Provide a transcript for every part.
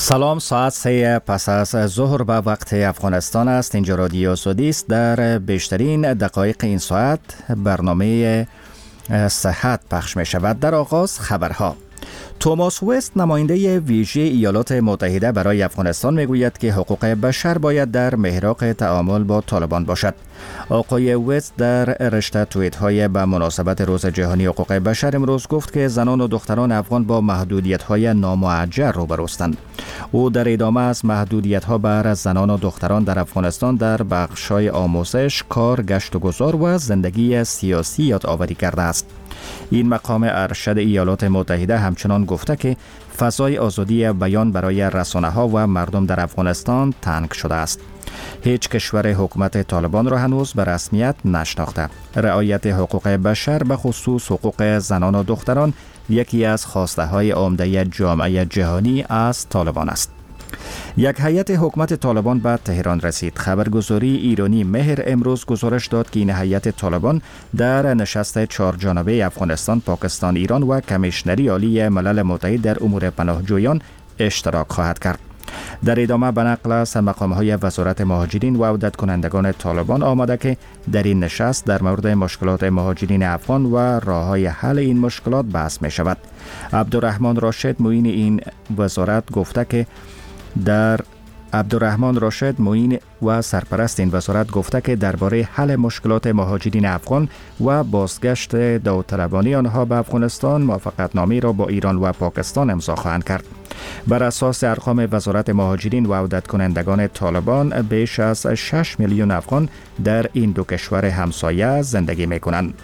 سلام، ساعت 3 پس از ظهر به وقت افغانستان است. اینجا رادیو سعودی است. در بیشترین دقایق این ساعت برنامه صحت پخش می شود. در آغاز خبرها. توماس وست، نماینده ویژه ایالات متحده برای افغانستان، میگوید که حقوق بشر باید در محراق تعامل با طالبان باشد. آقای وست در رشته توییت های به مناسبت روز جهانی حقوق بشر امروز گفت که زنان و دختران افغان با محدودیت های نامعجر روبروستند. او در ادامه از محدودیت ها بر زنان و دختران در افغانستان در بخش های آموزش، کار، گشت و گذار و زندگی سیاسی یادآوری کرده است. این مقام ارشد ایالات متحده همچنان گفته که فضای آزادی بیان برای رسانه‌ها و مردم در افغانستان تنگ شده است. هیچ کشور حکومت طالبان را هنوز به رسمیت نشناخته. رعایت حقوق بشر، به خصوص حقوق زنان و دختران، یکی از خواسته‌های عمده جامعه جهانی از طالبان است. یک هیئت حکومت طالبان به تهران رسید. خبرگزاری ایرانی مهر امروز گزارش داد که این هیئت طالبان در نشست 4 جانبه افغانستان، پاکستان، ایران و کمیشنری عالی ملل متحد در امور پناهجویان اشتراک خواهد کرد. در ادامه به نقل از مقام‌های وزارت مهاجرین و عودت کنندگان طالبان آمده که در این نشست در مورد مشکلات مهاجرین افغان و راه‌های حل این مشکلات بحث می شود. عبدالرحمن راشد، معین این وزارت، گفته که سرپرست این وزارت گفته که درباره حل مشکلات مهاجرین افغان و بازگشت داوطلبانه آنها به افغانستان موافقتنامه را با ایران و پاکستان امضا خواهند کرد. بر اساس ارقام وزارت مهاجرین و عودت کنندگان طالبان، بیش از 6 میلیون افغان در این دو کشور همسایه زندگی می‌کنند.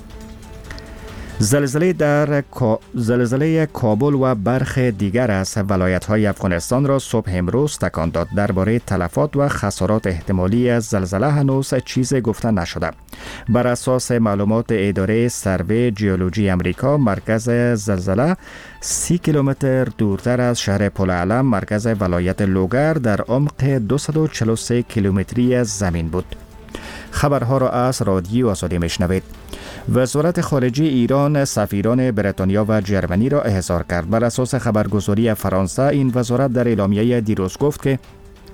زلزله کابل و برخی دیگر از ولایت‌های افغانستان را صبح امروز تکان داد. درباره تلفات و خسارات احتمالی از زلزله هنوز چیزی گفته نشده. بر اساس معلومات اداره سروی جیولوژی امریکا، مرکز زلزله 30 کیلومتر دورتر از شهر پلعلم، مرکز ولایت لوگر، در عمق 243 کیلومتری زمین بود. خبرها را از رادیو آزادی میشنوید. وزارت خارجه ایران سفیران بریتانیا و جرمنی را احضار کرد. بر اساس خبرگزاری فرانسه، این وزارت در اعلامیه دیروز گفت که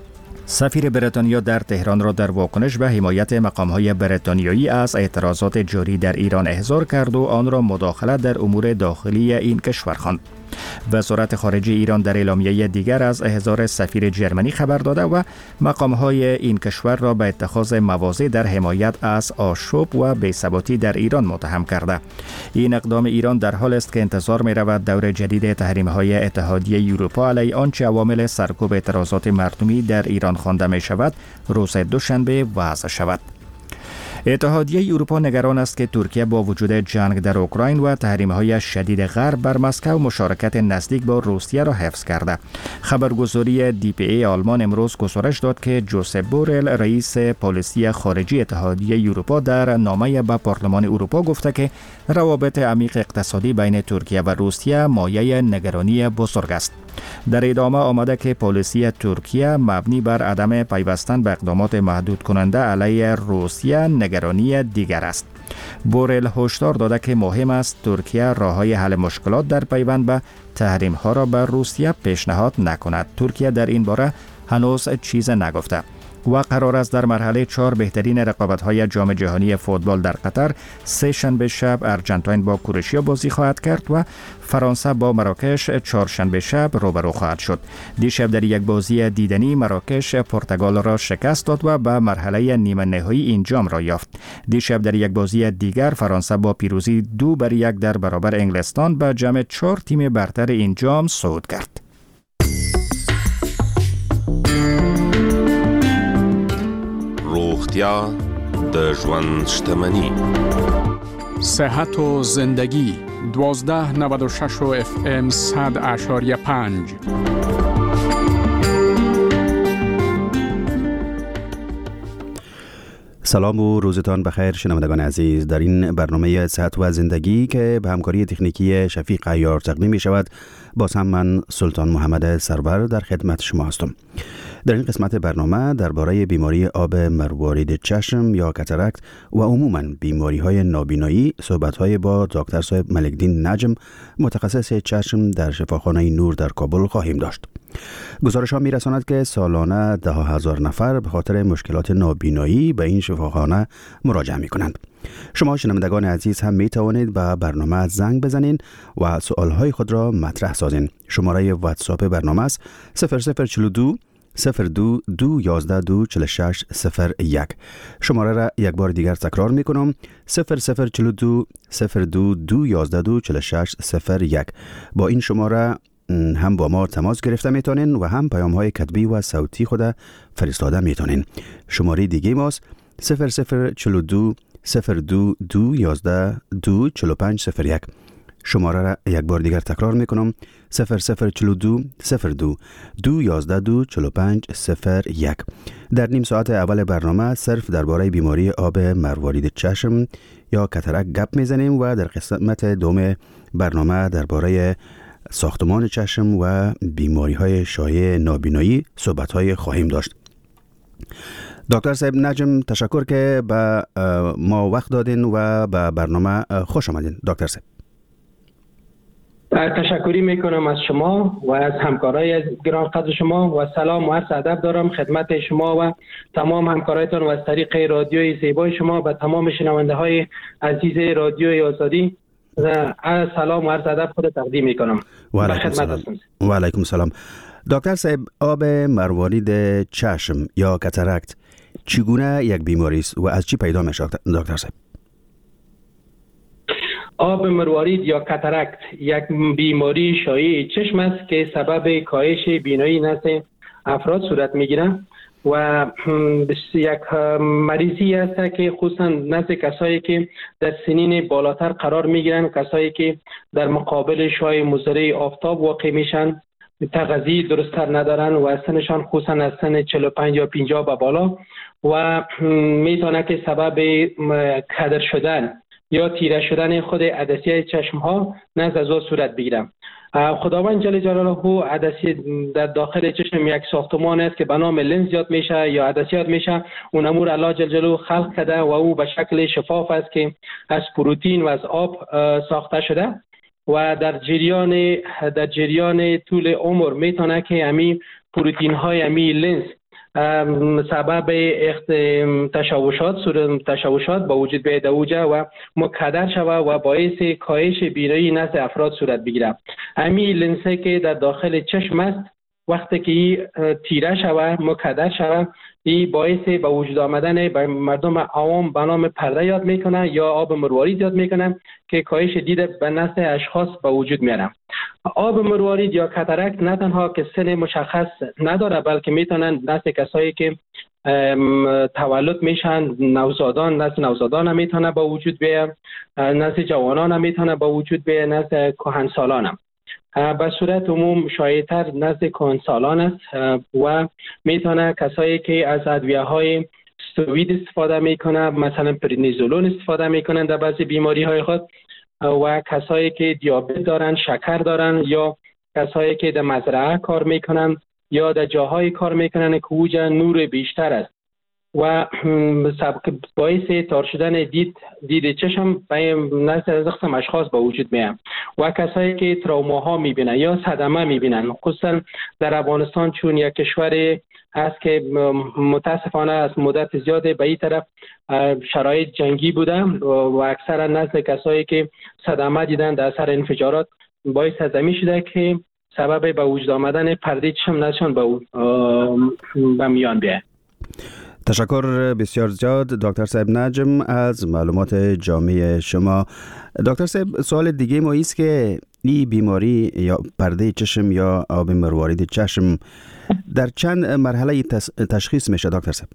سفیر بریتانیا در تهران را در واکنش به حمایت مقام‌های بریتانیایی از اعتراضات جاری در ایران احضار کرد و آن را مداخله در امور داخلی این کشور خواند. وزارت خارجه ایران در اعلامیه دیگر از احضار سفیر جرمنی خبر داده و مقام‌های این کشور را به اتخاذ مواضع در حمایت از آشوب و بی‌ثباتی در ایران متهم کرده. این اقدام ایران در حال است که انتظار می‌رود دور جدید تحریم‌های اتحادیه اروپا علیه آنچه عوامل سرکوب اعتراضات مردمی در ایران خوانده می‌شود، روز دوشنبه وضع شود. اتحادیه اروپا نگران است که ترکیه با وجود جنگ در اوکراین و تحریم‌های شدید غرب بر مسکو مشارکت نزدیک با روسیه را حفظ کرده. خبرگزاری DPA آلمان امروز گزارش داد که جوزپ بورل، رئیس پالیسی خارجی اتحادیه اروپا، در نامه به پارلمان اروپا گفته که روابط عمیق اقتصادی بین ترکیه و روسیه مایه نگرانی بزرگ است. در ادامه آمده که پالیسی ترکیه مبنی بر عدم پیوستن به اقدامات محدود کننده علیه روسیه نگرانی دیگر است. بورل هشدار داده که مهم است ترکیه راه‌های حل مشکلات در پیوند به تحریم‌ها را بر روسیه پیشنهاد نکند. ترکیه در این باره هنوز چیز نگفته و قرار است در مرحله 4 بهترین رقابت‌های جام جهانی فوتبال در قطر سه شنبه شب ارژانتین با کرواتیا بازی خواهد کرد و فرانسه با مراکش چهارشنبه شب روبرو خواهد شد. دیشب در یک بازی دیدنی مراکش پرتغال را شکست داد و به مرحله نیمه نهایی این جام را یافت. دیشب در یک بازی دیگر فرانسه با پیروزی 2-1 در برابر انگلستان به جمع 4 تیم برتر این جام صعود کرد. روغتیا د ژوند شتمني. صحت و زندگی 1296 FM 100.5. سلام و روزتان بخیر شنوندگان عزیز. در این برنامه صحت و زندگی که به همکاری تکنیکی شفیق عیار تقدیم می شود، باز هم من سلطان محمد سرور در خدمت شما هستم. در این قسمت برنامه درباره بیماری آب مروارید چشم یا کاتاراکت و عموماً بیماری‌های نابینایی صحبت‌های با دکتر صاحب ملک‌دین نجم، متخصص چشم در شفاخانه نور در کابل خواهیم داشت. گزارش ها می‌رساند که سالانه 10,000 نفر به خاطر مشکلات نابینایی به این شفاخانه مراجعه می‌کنند. شما شنوندگان عزیز هم می توانید به برنامه زنگ بزنید و سوالهای خود را مطرح سازین. شماره واتساپ برنامه است 0042 02 211 246 01. شماره را یک بار دیگر تکرار می کنم 0042 02 211 246 01. با این شماره هم با ما تماس گرفته میتونین و هم پیام های کتبی و صوتی خود فرستاده میتونین. شماره دیگه ماست 0042 02 211 245 01. شماره را یک بار دیگر تکرار میکنم 0042 02 211 245 01. در نیم ساعت اول برنامه صرف درباره بیماری آب مروارید چشم یا کاتاراکت گپ میزنیم و در قسمت دوم برنامه درباره ساختمان چشم و بیماری های شایع نابینایی صحبت های خواهیم داشت. دکتر صاحب نجم، تشکر که به ما وقت دادین و به برنامه خوش آمدین. دکتر صاحب تشکری میکنم از شما و از همکارای گرانقدر شما و سلام و عرض ادب دارم خدمت شما و تمام همکارایتان و از طریق رادیوی زیبای شما به تمام شنونده های عزیز رادیوی آزادی سلام و عرض ادب خود تقدیم میکنم. و علیکم السلام. دکتر صاحب، آب مروارید چشم یا کاتاراکت چگونه یک بیماری است و از چی پیدا میشه دکتر صاحب؟ آب مروارید یا کاتاراکت یک بیماری شایع چشم است که سبب کاهش بینایی نزد افراد صورت میگیره و یک مریضی است که خصوصا نزد کسایی که در سنین بالاتر قرار میگیرن، کسایی که در مقابل شعاع مضر آفتاب واقع میشن، تغذیه درست‌تر ندارن و سنشان خصوصا از سن 45 یا 50 به بالا و میتونه که سبب کدر شدن یا تیره شدن خود عدسیه چشم ها نزد از صورت بگیرم. خداوند جل جلاله عدسیه در داخل چشم یک ساختمان است که به نام لنز یاد میشه یا عدسیه یاد میشه. اون امور الله جل جلاله خلق کرده و او به شکل شفاف است که از پروتئین و از آب ساخته شده و در جریان طول عمر میتونه که همین پروتئین های همین لنز سبب تشوشات با وجود بیاید و مکدر شود و باعث کاهش بینایی نزد افراد صورت بگیره. همین لنزی که در داخل چشم است وقتی که تیره شود، مکدر شود، این باعث به وجود آمدن به مردم عوام به نام پرده یاد میکنه یا آب مروارید یاد میکنه که کاهش دید به نزد اشخاص به وجود میاره. آب مروارید یا کاتاراکت نه تنها که سن مشخص نداره بلکه میتونن نزد کسایی که تولد میشن، نزد نوزادان میتونه به وجود بیاد، نزد جوانان میتونه به وجود بیاد، نزد کهنسالان به صورت عموم شایع‌تر نزد کهنسالان است و میتونه کسایی که از ادویه‌های استروئید استفاده میکنه، مثلا پرنیزولون استفاده میکنن در بعضی بیماری‌های خود و کسایی که دیابت دارن، شکر دارن یا کسایی که در مزرعه کار میکنن یا در جاهای کار میکنن که اوجه نور بیشتر است و باعث تار شدن دید چشم به نزد از قسم اشخاص به وجود میاد و کسایی که تروماها میبینن یا صدمه میبینن، خصوصا در افغانستان چون یک کشور هست که متاسفانه از مدت زیاده به این طرف شرایط جنگی بوده و اکثرا نزد کسایی که صدمه دیدن در اثر انفجارات باعث از همین شده که سبب به وجود آمدن پرده چشم نشان به میان بیاد. تشکر بسیار زیاد دکتر صاحب نجم از معلومات جامع شما. دکتر صاحب، سوال دیگه ما است که این بیماری یا پرده چشم یا آب مروارید چشم در چند مرحله تشخیص میشه دکتر صاحب؟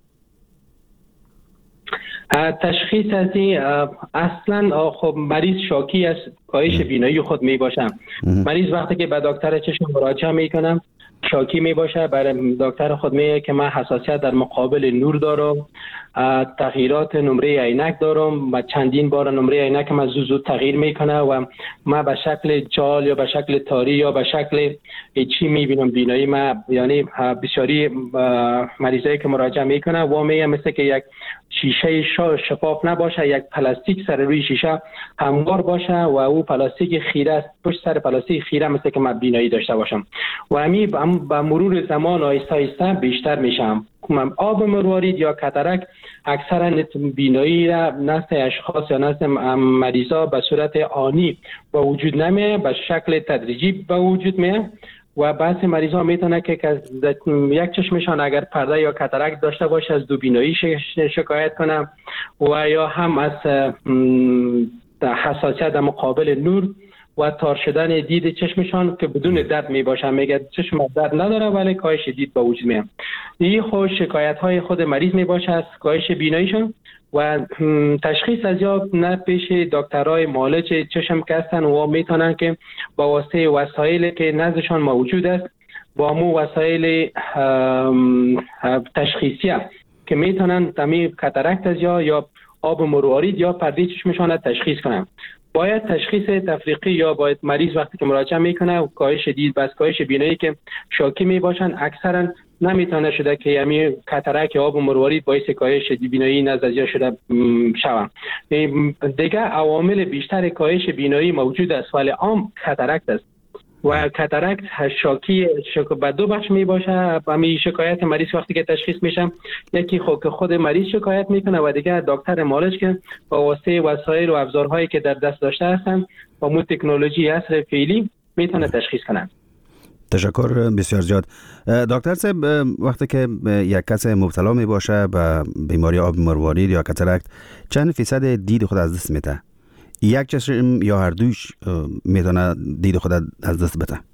تشخیص از این اصلا خب مریض شاکی از کاهش بینایی خود می باشم. مریض وقتی که به دکتر چشم مراجعه میکنم شاکی می باشه، برای دکتر خود میگه که من حساسیت در مقابل نور دارم، تغییرات نمره عینک دارم و چندین بار نمره عینک من زود تغییر میکنه و من به شکل جال یا به شکل تاری یا به شکل چی میبینم بینایی من. یعنی بسیاری مریضایی که مراجعه میکنه و میگه مثل که یک شیشه شفاف نباشه، یک پلاستیک سر روی شیشه هموار باشه و او پلاستیک خیره است، پشت سر پلاستیک خیره مثل که من بینایی داشته باشم و همین با مرور زمان آهسته آهسته بیشتر میشم. آب مروارید یا کاتاراکت اکثرا بینایی را نزد اشخاص یا نزد مریضا به صورت آنی به وجود نمیه، به شکل تدریجی به وجود میه و بعضی مریضا میتونه که یک چشمشان اگر پرده یا کاتاراکت داشته باشه از دو بینایی شکایت کنه و یا هم از حساسیت مقابل نور و تار شدن دید چشمشان که بدون درد می باشه. میگه چشم درد نداره ولی کاهش دید به وجود میاد. این خود شکایت های خود مریض می باشه از کاهش بیناییشون و تشخیص از یا نه پیش دکترای معالج چشم که هستن و میتونن که با واسطه وسایلی که نزدشان موجود است با مو وسایل تشخیصیه که میتونن تمی کاتاراکت از یا آب مروارید یا پرده چشمشان را تشخیص کنن. باید تشخیص تفریقی یا باید مریض وقتی که مراجعه میکنه و کاهش دید بس کاهش بینایی که شاکی میباشن اکثرا نمیتونه شده که یعنی کاتاراکت یا آب مروارید باعث کاهش بینایی نزدیک شده شود. دیگه عوامل بیشتر کاهش بینایی موجود است ولی عام کاتاراکت است و کاتاراکت شاکی به دو بخش می باشه. همین شکایت مریض وقتی که تشخیص میشه یکی خود مریض شکایت میکنه و دیگه دکتر معالج که با واسطه وسایل و ابزارهایی که در دست داشته هستن با مو تکنولوژی عصر فعلی میتونه تشخیص کنن. تشکر بسیار زیاد. دکتر صاحب، وقتی که یک کس مبتلا می باشه به بیماری آب مروارید یا کاتاراکت چند فیصد دید خود از دست میده؟ یک چشم یا هر دوش میتونه دید خود از دست بده؟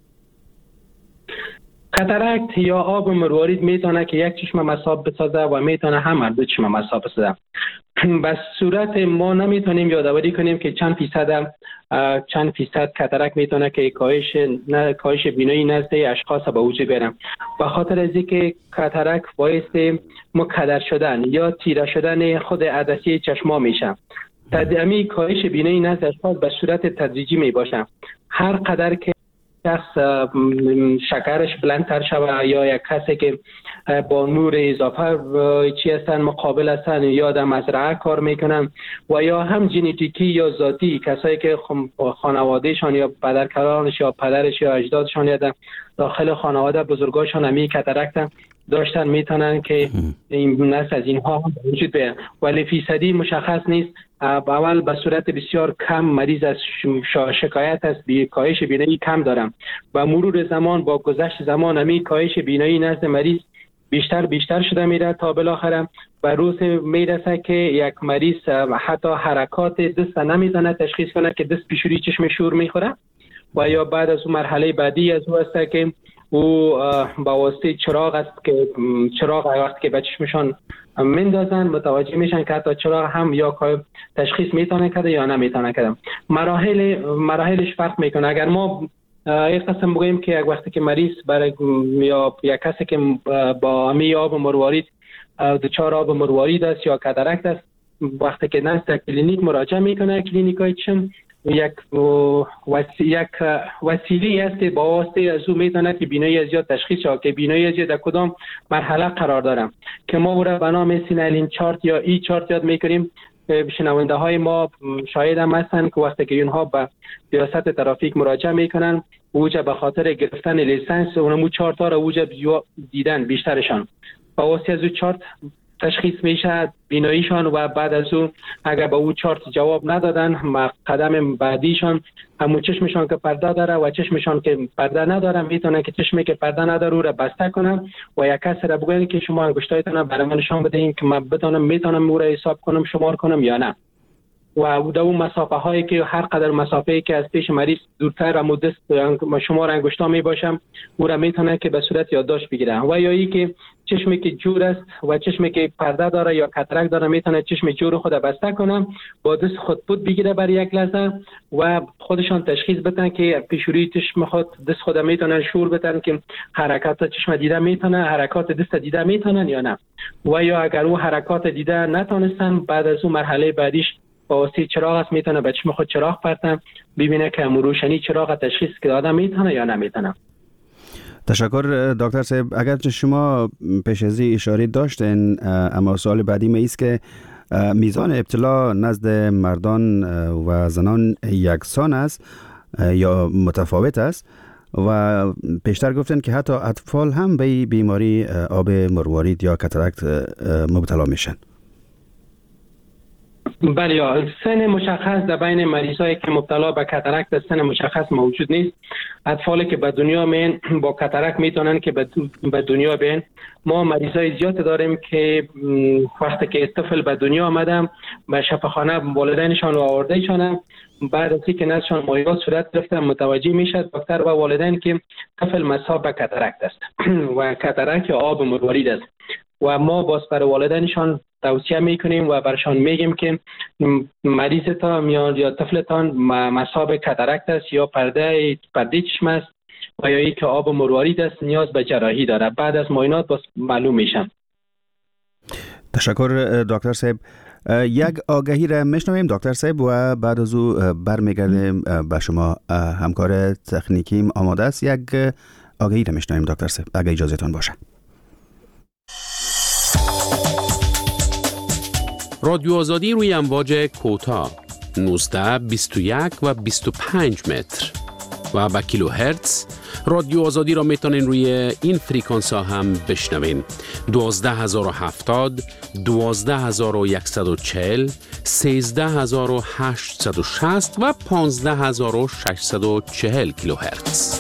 کاتاراکت یا آب مروارید میتونه که یک چشم مصاب بسازه و میتونه هم هر دو چشم مصاب بسازه. به صورت ما نمیتونیم یادآوری کنیم که چند فیصد کاتاراکت میتونه که کاهش بینایی نزد اشخاص به وجود بیاره. به خاطر از اینکه کاتاراکت باعث مکدر شدن یا تیره شدن خود عدسه چشما میشه. تدامی کاهش بینایی نزد اشخاص به صورت تدریجی می باشه. هر قدر که شخص شکرش بلندتر شود یا یک کسی که با نور اضافه چی هستن مقابل هستن یا در مزرعه کار میکنن و یا هم ژنتیکی یا ذاتی کسایی که خانوادهشان یا پدرکلانش یا پدرش یا اجدادشان یا داخل خانواده بزرگاشان همی کاتاراکت داشتن میتونن که این نسل از اینها هم وجود بیاد ولی فیصدی مشخص نیست. اول به صورت بسیار کم مریض از شکایت از کاهش بینایی کم دارم و مرور زمان با گذشت زمان همی کاهش بینایی نزد مریض بیشتر شده میره تا بالاخره به روز میرسه که یک مریض حتی حرکات دست نمیتونه تشخیص کنه که دست پیشوری چشم شور میخوره و یا بعد از اون مرحله بعدی از او است که او با واسطه چراغ است که چراغ وقتی که به چشمشان مندازن متوجه میشن که حتی چراغ هم یا تشخیص میتونه کرده یا نمیتونه کرده. مراحلش فرق میکنه. اگر ما یک قسم بگوییم که یک وقتی که مریض برای یا یک کسی که با همی آب مروارید دچار آب مروارید است یا کاتاراکت است وقتی که نزد کلینیک مراجعه میکنه کلینیکای چشم یک وسیله است که با واسطه از او میتونه که بینایی از یاد تشخیص شود که بینایی از یاد در کدام مرحله قرار دارم که ما او را به نام سینالین چارت یا ای چارت یاد میکنیم. شنونده های ما شاهد هم هستن که وقتی که اونها به ریاست ترافیک مراجعه میکنن اوجه به خاطر گرفتن لیسانس اونمو چارت ها را اوجه دیدن بیشترشان با واسطه از او چارت تشخیص میشه بیناییشان و بعد از اون اگر به او چارت جواب ندادن قدم بعدیشان همون چشمشان که پرده داره و چشمشان که پرده نداره میتونه که چشمی که پرده نداره او را بسته کنم و یک کس را بگوین که شما انگشتایتان برای من نشان بدهین که من میتونم او را حساب کنم شمار کنم یا نه و در اون مسافه هایی که هر قدر مسافه‌ای که از پیش مریض دورتر و دست شمار انگشتا می باشم او را میتونه که به صورت یادداشت بگیره و یا ای که چشمی که جور است و چشمی که پرده داره یا کاتاراکت داره میتونه چشم جور خود بسته کنه، با دست خود پود بگیره برای یک لحظه و خودشان تشخیص بدن که پیشوری چشم خود دست خود میتونن شور بدن که حرکات چشم دیده میتونه، حرکات دست دیده میتونن یا نه. و یا اگر او حرکات دیده نتونستن، بعد از اون مرحله بعدیش با واسطه چراغ است میتونه به چشم خود چراغ پرتن ببینه که روشنی چراغ تشخیص که داده میتونه یا نمیتونه. تشکر دکتر صاحب. اگر شما پیش از این اشاره داشتین، اما سوال بعدی ما است که میزان ابتلا نزد مردان و زنان یکسان است یا متفاوت است و پیشتر گفتن که حتی اطفال هم به بیماری آب مروارید یا کاتاراکت مبتلا میشن. بله، سن مشخص در بین مریضایی که مبتلا به کاتاراکت سن مشخص موجود نیست. اطفالی که به دنیا میان با کاتاراکت میتونن که به دنیا بیان. ما مریضای زیاد داریم که وقتی که طفل به دنیا آمدن به شفاخانه والدینشان آوردهشان، بعد از اینکه نزدشان مایعات صورت گرفته متوجه میشه دکتر و والدین که طفل مصاب به کاتاراکت است و کاتاراکت یا آب مروارید است و ما باز برای والدینشان توصیه میکنیم و برشان میگیم که مریضتان یا طفلتان مصاب کاتاراکت است یا پرده چشم است و یا اینکه آب مروارید است، نیاز به جراحی داره. بعد از معاینات باز معلوم میشن. تشکر دکتر صاحب. یک آگهی را میشنویم دکتر صاحب و بعد از او برمیگردیم به شما. همکار تکنیکیم آماده است. یک آگهی را میشنویم دکتر صاحب اگه اجازهتون باشه. رادیو آزادی روی امواج کوتاه 19, 21 و 25 متر و با کیلو هرتز. رادیو آزادی را میتونین روی این فریکانس ها هم بشنوین: 12070, 12140, 13860 و 15640 کیلو هرتز.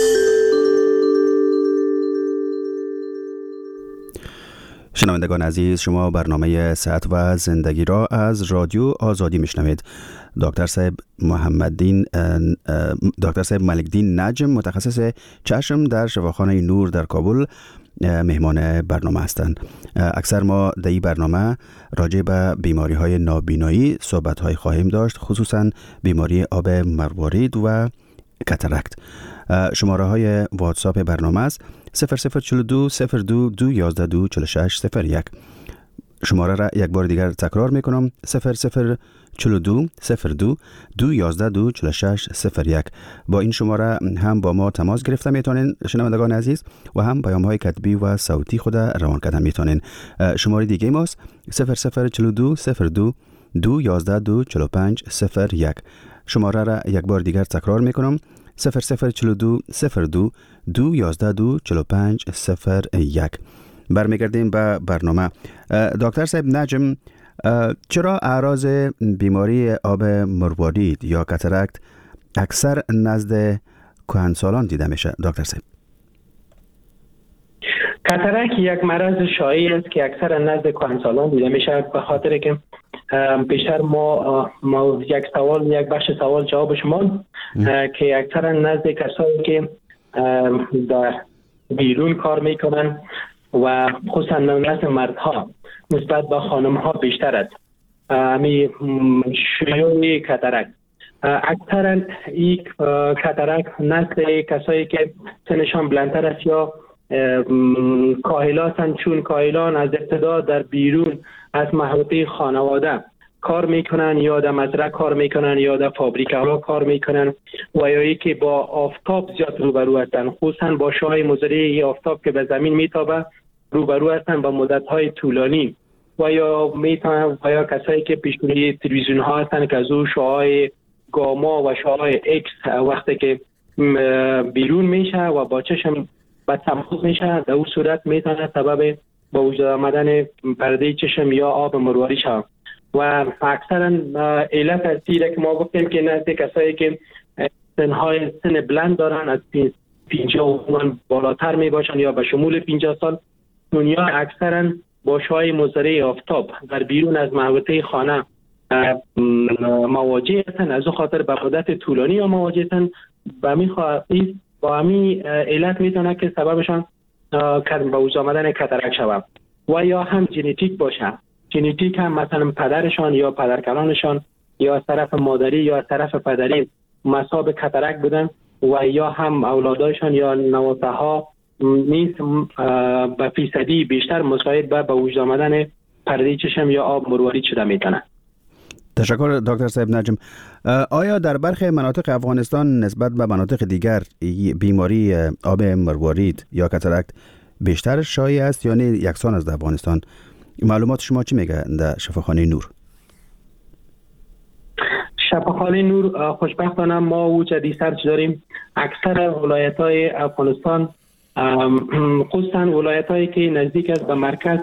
شنوندگان عزیز، شما برنامه صحت و زندگی را از رادیو آزادی میشنوید. دکتر صاحب ملکدین نجم، متخصص چشم در شفاخانه نور در کابل، مهمان برنامه هستند. اکثر ما در این برنامه راجع به بیماری های نابینایی صحبت های خواهیم داشت، خصوصا بیماری آب مروارید و کاتاراکت. شماره های واتساپ برنامه است 0042 02 211 4601. شماره را یک بار دیگر تکرار میکنم: 0042 02 211 4601. با این شماره هم با ما تماس گرفته میتونین شنوندگان عزیز و هم پیام های کتبی و صوتی خود روان کردن میتونین. شماره دیگه ماست 0042 02 211 4501. شماره را یک بار دیگر تکرار میکنم: 0042 02 211 4501. برمیگردیم به برنامه. دکتر صاحب نجم، چرا اعراض بیماری آب مروارید یا کاتاراکت اکثر نزد کهنسالان دیده میشه دکتر صاحب؟ کاتاراکت یک مرض شایع است که اکثر نزد کهنسالان دیده میشه، به خاطر که بیشتر ما یک بخش سوال جواب شما که اکثر نزد کسایی که در بیرون کار میکنن و خصوصا نزد مردها نسبت به خانمها بیشتر است. شیوع کاتاراکت اکثرا این کاتاراکت نزد کسایی که سنشان بلندتر است یا کاهلاتن، چون کاهلان از ابتدا در بیرون از محوطه خانواده کار میکنن یا در مزرعه کار میکنن یا در فابریکه ها کار میکنن و یا که با آفتاب زیاد روبرو هستن، خصوصا با شعاع مضر آفتاب که به زمین میتابه روبرو هستن با مدت های طولانی و یا میتونن و یا کسایی که پیش روی تلویزیون ها هستن که از او شعاع گاما و شعاع اکس وقتی که بیرون میشه و با چشم به تماس میشه، در اون صورت میتونه سبب با وجود آمدن پرده چشم یا آب مروارید شود. و اکثرا علت اصلی که ما گفتیم که نزد کسایی که سن بلند دارن از 50 بالاتر می باشن یا به شمول 50 سال، دنیا اکثرا با شعاع مضر آفتاب در بیرون از محوطه خانه مواجه هستن، از اون خاطر به مدت طولانی مواجه هستن. با همین علت میتونه که سببشان به وجود آمدن کاتاراکت شود. و یا هم ژنتیک باشه، ژنتیک هم مثلا پدرشان یا پدرکلانشان یا از طرف مادری یا از طرف پدری مصاب کاتاراکت بودن و یا هم اولادایشان یا نواسه ها نیست به فیصدی بیشتر مساعد به وجود آمدن پرده چشم یا آب مروارید شده میتونه. تشکر دکتر صاحب نجم. آیا در برخی مناطق افغانستان نسبت به مناطق دیگر بیماری آب مروارید یا کاتاراکت بیشتر شایع است یا نه یکسان است در افغانستان؟ معلومات شما چی میگه در شفاخانه نور؟ شفاخانه نور خوشبختانه ما او جدید سرچ داریم. اکثر ولایت‌های افغانستان خصوصا ولایت‌هایی که نزدیک است به مرکز،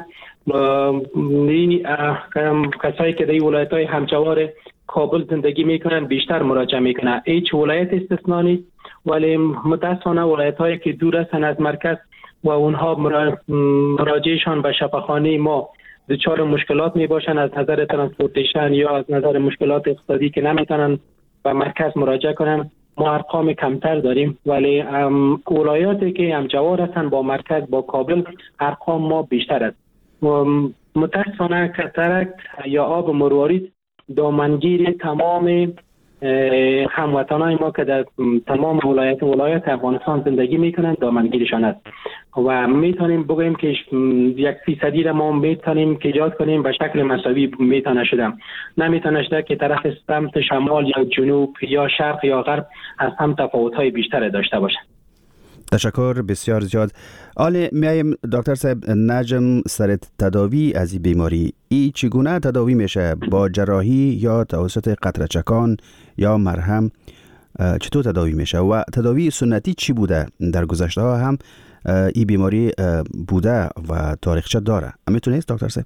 کسایی که در ولایت‌های همجوار کابل زندگی میکنن بیشتر مراجعه میکنن. هیچ ولایت استثنا نیست، ولی متاسفانه ولایت‌هایی که دور هستند از مرکز و اونها مراجعهشان به شفاخانه ما دچار مشکلات میباشن از نظر ترانسپورتیشن یا از نظر مشکلات اقتصادی که نمیتونن به مرکز مراجعه کنن. ما ارقام کمتر داریم، ولی ولایاتی که همجوار هستند با مرکز با کابل ارقام ما بیشتر است. متاسفانه کاتاراکت یا آب مروارید دامنگیر تمام هموطنان ما که در تمام ولایات افغانستان زندگی میکنند دامنگیرشان است و میتونیم بگوییم که 1% را ما میتونیم که ایجاد کنیم به شکل مساوی میتونه شده. نمیتونه شده که طرف سمت شمال یا جنوب یا شرق یا غرب از هم تفاوت‌های بیشتر داشته باشه. تشکر بسیار زیاد. حالا میایم دکتر صاحب نجم سر تداوی از این بیماری. ای چگونه تداوی میشه؟ با جراحی یا توسط قطره چکان یا مرهم؟ چطور تداوی میشه و تداوی سنتی چی بوده؟ در گذشته ها هم این بیماری بوده و تاریخچه داره. میتونید دکتر صاحب؟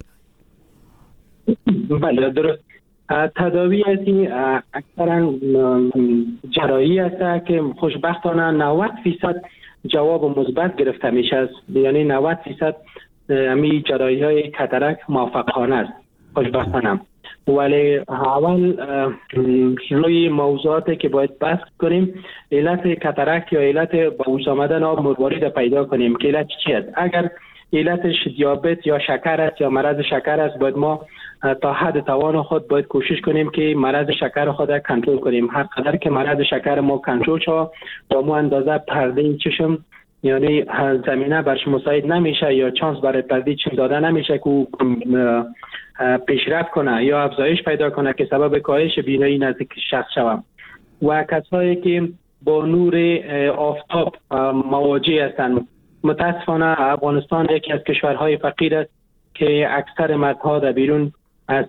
بله درست. تداوی ازی اکثرا جراحی است که خوشبختانه 90% جواب مثبت گرفته میشه، یعنی 90% امی جراحی های کاتاراکت موفقانه است خوشبختانه. ولی اول روی موضوعاتی که باید بحث کنیم علت کاتاراکت یا علت به وجود آمدن آب مروارید پیدا کنیم که علت چی است. اگر علتش دیابت یا شکر است یا مرض شکر است، باید ما تا حد توان خود باید کوشش کنیم که مرض شکر خود کنترل کنیم. هر قدر که مرض شکر ما کنترل شود تا ما اندازه پرده چشم یعنی زمینه برش مساعد نمیشه یا چانس برای پرده چشم داده نمیشه که پیشرفت کنه یا افزایش پیدا کنه که سبب کاهش بینایی نزدیک شخص شود. و کسایی که با نور آفتاب مواجه هستند، متاسفانه افغانستان یکی از کشورهای فقیر است که اکثر مردها در بیرون از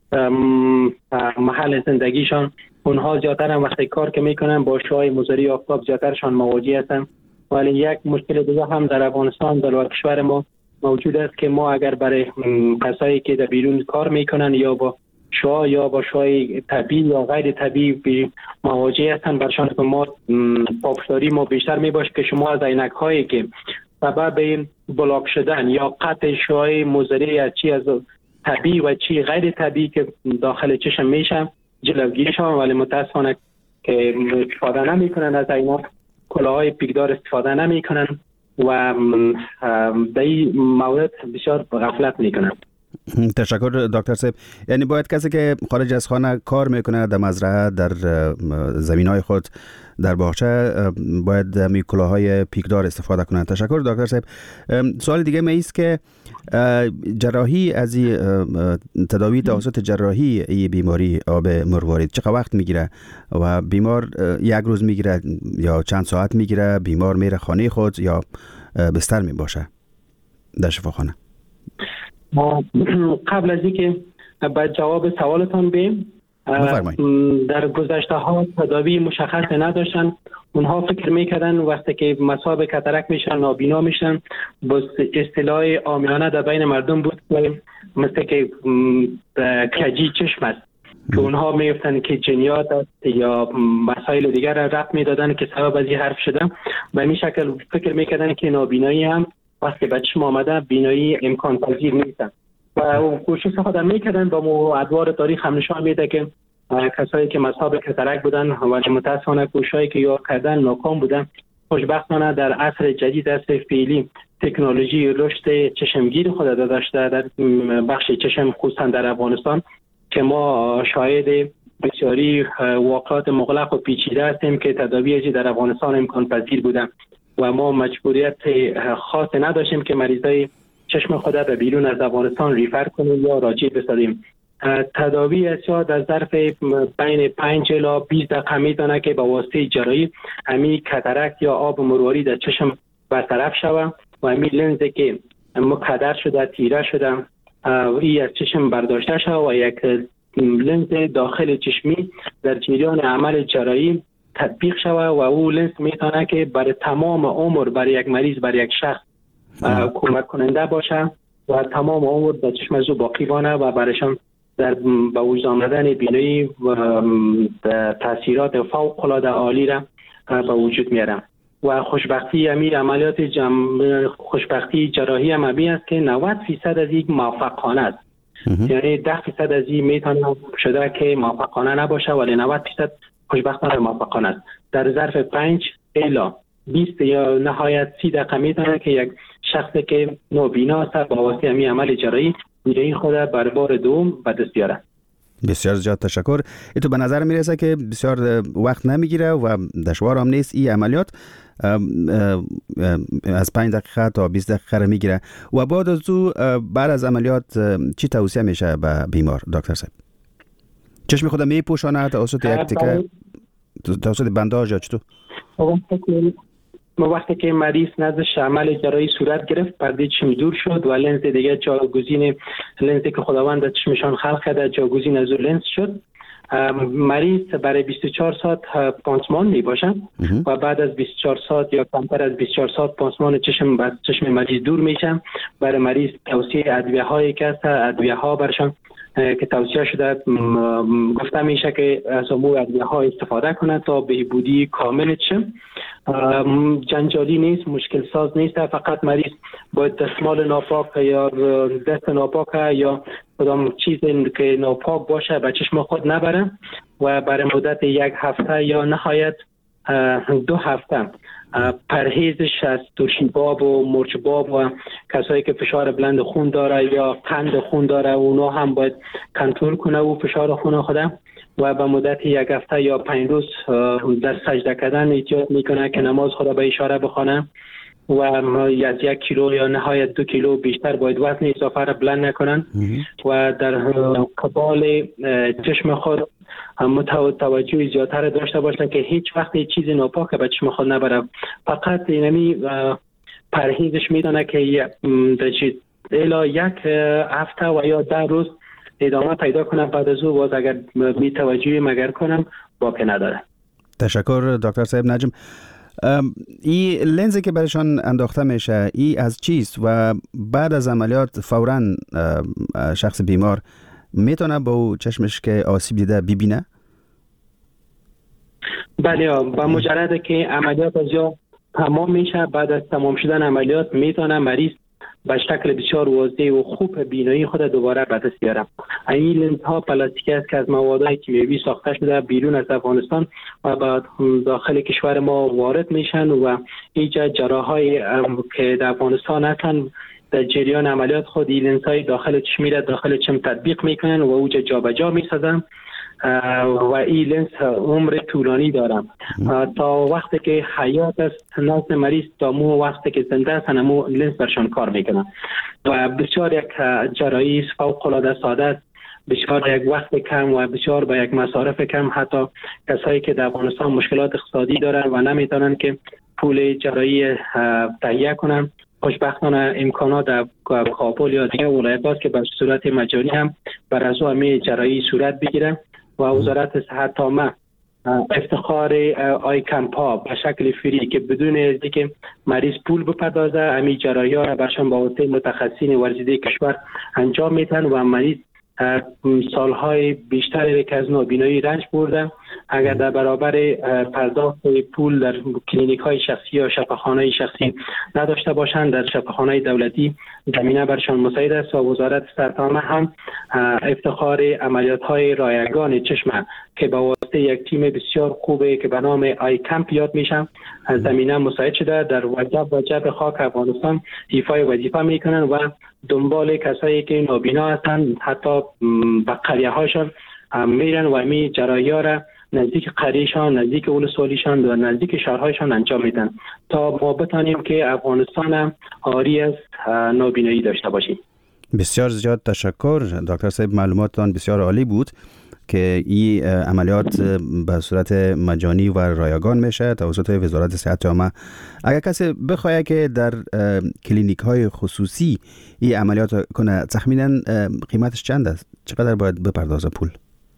محل زندگیشان اونها زیادتر هم وقتی کار که میکنن با شعاع مضری آفتاب زیادترشان مواجه هستند. ولی یک مشکل دیگه هم در افغانستان در کشور ما موجود است که ما اگر برای کسایی که در بیرون کار میکنن یا با شعاع یا با شعاع طبیعی یا غیر طبیعی مواجه هستند، برشان که ما پافشاری ما بیشتر میباشه که شما از عینک هایی که سبب بلاک شدن یا قطع شعاع مضری از چی از طبیعی و چی غیر طبیعی که داخل چشم میشه جلوگیری شون، ولی متاسفانه که استفاده نمیکنن از عینک، کلاهای پیکدار استفاده نمیکنن و در این مورد بسیار غفلت میکنن. تشکر دکتر صاحب. یعنی باید کسی که خارج از خانه کار میکنه در مزرعه در زمینهای خود در باغچه باید می کلاهای پیکدار استفاده کنه. تشکر دکتر صاحب. سوال دیگه می است که جراحی از تداوی توسط جراحی ای بیماری آب مروارید چقدر وقت میگیره و بیمار یک روز میگیره یا چند ساعت میگیره؟ بیمار میره خانه خود یا بستر می باشه در شفاخانه؟ قبل از اینکه به جواب سوالتان بیم، در گذشته ها تداوی مشخص نداشتن. اونها فکر میکردن وقتی که مصاب کاتاراکت میشن نابینا میشن، با اصطلاح عامیانه در بین مردم بود مثل که کجی چشم است که اونها میگفتن که جنیات است یا مسائل دیگر را ربط میدادن که سبب از این حرف شده. به این شکل فکر میکردن که نابینایی هم وقتی به چشم آمده بینایی امکان پذیر نیست و کوشش خود میکردن. با ادوار تاریخ هم نشان میده که کسایی که مصاب کاتاراکت بودن و متاسفانه کوششی که یا کردن ناکام بودن. خوشبختانه در عصر جدید، عصر فعلی تکنولوژی رشد چشمگیر خود داشته در بخش چشم، خصوصا در افغانستان که ما شاهد بسیاری واقعات مغلق و پیچیده هستیم که تداوی در افغانستان امکان پذیر بودن و ما مجبوریت خاص نداشتیم که مریضای چشم خود به بیرون از افغانستان ریفر کنیم یا راجع بسازیم. تداوی اصلا در ظرف بین 5 الی 20 دقیقه میتونه که با واسطه جراحی همین کاتاراکت یا آب مرواری در چشم برطرف شود و همین لنز که مکدر شده، تیره شده، این از چشم برداشته شود و یک لنز داخل چشمی در جریان عمل جراحی تطبیق شود و او لنز میتونه که برای تمام عمر برای یک مریض، برای یک شخص کمک کننده باشه و تمام عمر در چشم از او باقی بانه و برایشان در به وجود آمدن بینایی و تاثیرات فوق العاده عالی را به وجود میارم. و خوشبختی عملیات خوشبختی جراحی هم است که 90% از این موفقانه است. یعنی 10% از این میتونه شده که موفقانه نباشه ولی 90% خوشبختانه موفقانه است. در ظرف 5 الی 20 یا نهایت 30 دقیقه میتونه که یک شخصی که نابینا است با واسطه همین عمل جراحی این خود بر بار دوم به دست بیاره. بسیار زیاد تشکر. تو به نظر میرسه که بسیار وقت نمیگیره و دشوار هم نیست این عملیات، از 5 دقیقه تا 20 دقیقه میگیره. و بعد از عملیات چی توصیه میشه به بیمار دکتر صاحب؟ چشم خود میپوشانه توسط یک تیکه، توسط بنداژ یا چطور؟ وقتی که مریض نزدش عمل جراحی صورت گرفت، پرده چشم دور شد و لنز دیگه جاگزین لنزی که خداوند چشمشان خلق کرده جاگزین از اون لنز شد. مریض برای 24 ساعت پانسمان می باشن و بعد از 24 ساعت یا کمتر از 24 ساعت پانسمان چشم مریض دور میشن. برای مریض توصیه ادویه هایی که هست، ادویه ها برشان که توصیه شده گفته میشه که از امور ادویه ها استفاده کنند تا بهبودی کامل چشم. جنجالی نیست، مشکل ساز نیست، فقط مریض باید دستمال ناپاک یا دست ناپاک یا کدام چیز که ناپاک باشه به چشم خود نبره و برای مدت 1 هفته یا نهایت 2 هفته پرهیزش از ترشیباب و مرچباب و کسایی که فشار بلند خون داره یا قند خون داره اونا هم باید کنترل کنه و فشار خون خودم و به مدت 1 هفته یا 5 روز در سجده کردن احتیاط میکنه که نماز خدا به اشاره بخونه و از 1 کیلو یا نهایت 2 کیلو بیشتر باید وزن اضافه را بلند نکنن و در قبال چشم خود توجه زیادتر داشته باشن که هیچ وقت هیچ چیز ناپاک به چشم خود نبره. فقط اینمی پرهیزش میدونه که الی 1 هفته و یا 10 روز ادامه پیدا کنم، بعد از او باز اگر می توجهی مگر کنم باقی نداره. تشکر دکتر صاحب نجم. این لنزی که برشان انداخته میشه ای از چیست و بعد از عملیات فوراً شخص بیمار میتونه با چشمش که آسیب دیده ببینه؟ بله، با مجرد که عملیات از جا تمام میشه، بعد از تمام شدن عملیات میتونه مریض به شکل بسیار واضح و خوب بینایی خود دوباره به دست بیاره. این لنز ها پلاستیکی است که از مواد کیمیایی ساخته شده بیرون از افغانستان و بعد داخل کشور ما وارد میشن و اینجا جراحای که در افغانستان هستن در جریان عملیات خود این لنز های داخل چشمی را داخل چشم تطبیق میکنن و اوجا جابجا میسازن و این لنز عمر طولانی دارم تا وقتی که حیات است نزد مریض تا مو وقتی که زنده است همو لنز برشان کار میکنن و بسیار یک جراحی فوق العاده ساده است، بسیار یک وقت کم و بسیار با یک مصارف کم. حتی کسایی که در افغانستان مشکلات اقتصادی دارن و نمیتونن که پول جراحی تهیه کنن، خوشبختانه امکانات در کابل یا دیگر ولایات که به صورت مجانی هم بر از همه جراحی صورت بگیره و وزارت صحت تا ما افتخار آی کمپا به شکل فری که بدون اینکه مریض پول بپردازه همین جراحی ها را برشان با واسطه متخصصین ورزیده کشور انجام میتن و مریض سالهای بیشتری که از نابینایی رنج برده اگر در برابر پرداخت پول در کلینیک های شخصی یا شفاخانه شخصی نداشته باشند، در شفاخانه دولتی زمینه برشان مساعد است و وزارت سرطان هم افتخار عملیات های رایگان چشم که با واسطه یک تیم بسیار خوبه که به نام آی کمپ یاد میشن از زمینه مساعد شده در وجب خاک افغانستان ایفای وظیفه میکنن و دنبال کسایی که نابینا هستند حتی به قریه هاشون میرن و می جراحی را نزدیک قریهشان، نزدیک ولسوالیشان و نزدیک شهرهایشان انجام میدن تا ما بتانیم که افغانستان عاری از نابینایی داشته باشیم. بسیار زیاد تشکر دکتر صاحب، معلوماتتان بسیار عالی بود که این عملیات به صورت مجانی و رایگان میشه توسط وزارت صحت عامه. اگر کسی بخواد که در کلینیک های خصوصی این عملیات کنه، تخمینا قیمتش چند است؟ چقدر باید بپردازه پول؟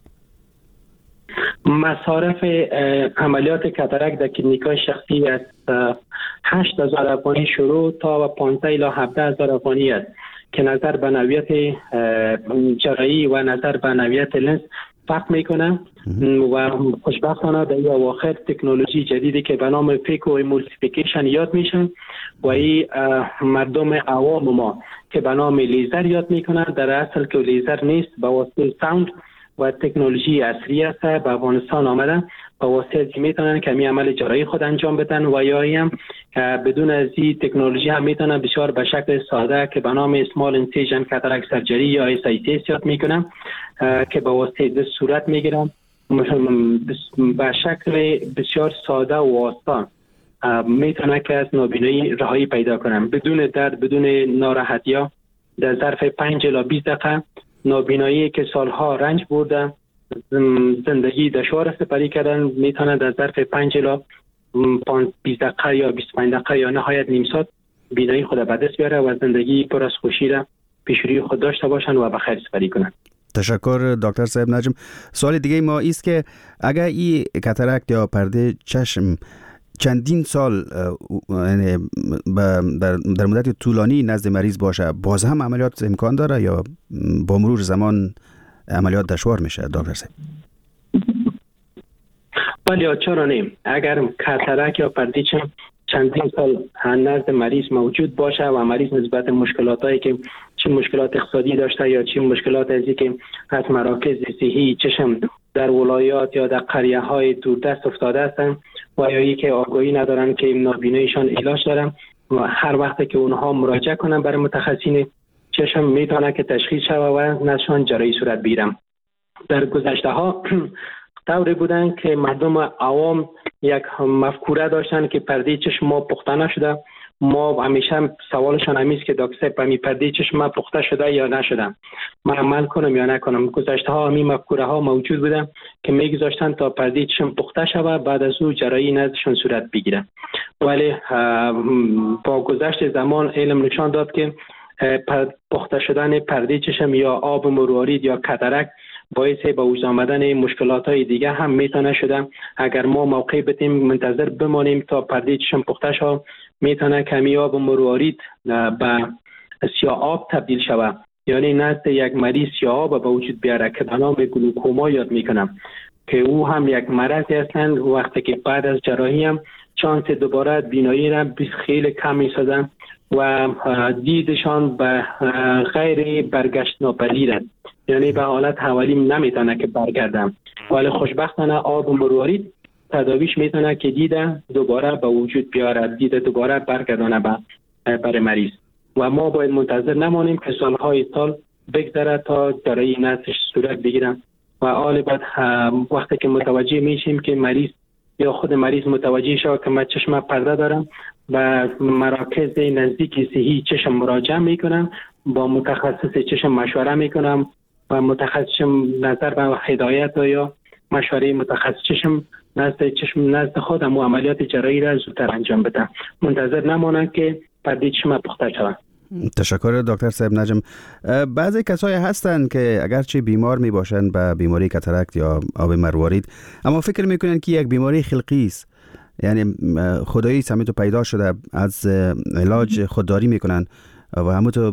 مصارف عملیات کاتاراکت در کلینیک های شخصی از 8,000 افغانی شروع تا 15 الی 17,000 افغانی است که نظر به نوعیت جراحی و نظر به نوعیت لنز فرق میکنه و خوشبختانه در این اواخر تکنولوژی جدیدی که به نام فیکو ایمولسیفیکیشن یاد میشن و این مردم عوام ما که به نام لیزر یاد میکنن، در اصل که لیزر نیست، به واسطه ساوند و تکنولوژی اصلی است به افغانستان آمدن با واسطه میتونن که می عمل جراحی خود انجام بدن و یا هم بدون از این تکنولوژی هم میتونن بسیار به شکل ساده که به نام اسمال انسیژن کاتاراکت سرجری یا SICS یاد میکنن که با واسطه دست صورت میگیرن به شکل بسیار ساده و آسان میتونن که از نابینایی رهایی پیدا کنن بدون درد، بدون ناراحتی ها. در ظرف 5 الی 20 دقیقه نابینایی که سالها رنج برده زندگی دشوار سپری کردن میتونه در ظرف 5 الی 20 دقیقه یا 25 دقیقه یا نهایت نیم ساعت بینایی خود به دست بیاره و زندگی پر از خوشی را پیش روی خود داشته باشن و به خیر سپری کنن. تشکر دکتر صاحب نجم. سوال دیگه ما است که اگر این کاتاراکت یا پرده چشم چندین سال در مدت طولانی نزد مریض باشه، باز هم عملیات امکان داره یا با مرور زمان عملیات دشوار میشه دکتر صاحب؟ بله، چرا نه؟ اگر کاتاراکت یا پرده چشم چندین سال نزد مریض موجود باشه و مریض نسبت مشکلاتایی که چه مشکلات اقتصادی داشته یا چه مشکلات ازی که از مراکز صحی چشم در ولایات یا در قریه های دوردست افتاده هستند و یا ای که آگاهی ندارن که نابیناییشان علاج دارن و هر وقت که اونها مراجعه کنن برای متخصصین چشم میتونه که تشخیص شوه و نشان جراحی صورت بگیرن. در گذشته ها طوری بودن که مردم عوام یک مفکوره داشتن که پرده چشم ما پخته نشده. ما همیشه سوالشان همیست که دکتر صاحب می پرده چشم ما پخته شده یا نشده، من عمل کنم یا نکنم. گذشته ها همین مفکوره ها موجود بودن که میگذاشتن تا پرده چشم پخته شوه بعد از او جراحی نزدشان صورت بگیره. ولی با گذشت زمان علم نشان داد که پخته شدن پرده چشم یا آب مروارید یا کاتاراکت باعث به وجود آمدن مشکلات‌های دیگه هم میتونه شده. اگر ما موقع بدیم منتظر بمانیم تا پرده چشم پخته شه، میتونه کمی آب مروارید به سیاه آب تبدیل شود، یعنی نزد یک مریض سیاه آب به وجود بیاره که به نام گلوکوما یاد میکنم که او هم یک مرضی هستند. وقتی که بعد از جراحی هم چانس دوباره بینایی را خیلی کم میسازن و دیدشان به غیر برگشت ناپذیر، یعنی به حالت اولی نمیتونه که برگردم. ولی خوشبختانه آب مروارید تداویش میتونه که دیده دوباره به وجود بیاره، دیده دوباره برگردانه برای مریض و ما باید منتظر نمانیم که سالهای سال بگذره تا جراحی نزدش صورت بگیرم و حال بعد وقتی که متوجه میشیم که مریض یا خود مریض متوجه شود که من چشم پرده دارم و مراکز نزدیک صحی چشم مراجعه میکنم، با متخصص چشم مشوره میکنم و متخصص نظر به هدایت یا مشوره متخصص چشم نزد خودم و عملیات جراحی را زودتر انجام بدم، منتظر نمانم که پرده چشم پخته شود. تشکر دکتر صاحب نجم. بعضی کسایی هستند که اگرچه بیمار می باشند به بیماری کاتاراکت یا آب مروارید، اما فکر میکنن که یک بیماری خلقی است، یعنی خدایی سمیتو پیدا شده، از علاج خودداری میکنن و همونطور با ایشان زندگی میکنن. با اونا چی توصیه دارین دکتر صاحب؟ بله،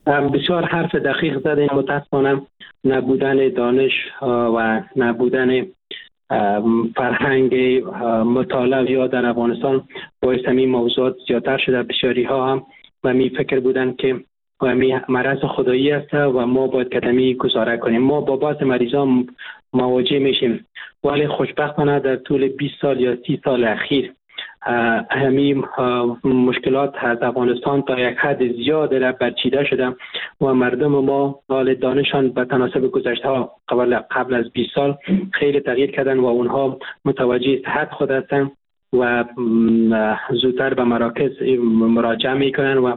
بسیار حرف دقیق زدین. متاسفانه نبودن دانش و نبودن فرهنگ مطالعه یا در افغانستان باعث همین موضوعات زیادتر شده. بسیاری ها هم و می فکر بودن که مرض خدایی است و ما باید کدمی گزاره کنیم. ما با بعض مریضان مواجه میشیم، ولی خوشبختانه در طول 20 سال یا 30 سال اخیر همین مشکلات از افغانستان تا یک حد زیاد را برچیده شده و مردم ما حال دانشان به تناسب گذشته ها قبل از 20 سال خیلی تغییر کردن و اونها متوجه صحت خود هستند و زودتر به مراکز مراجعه میکنن و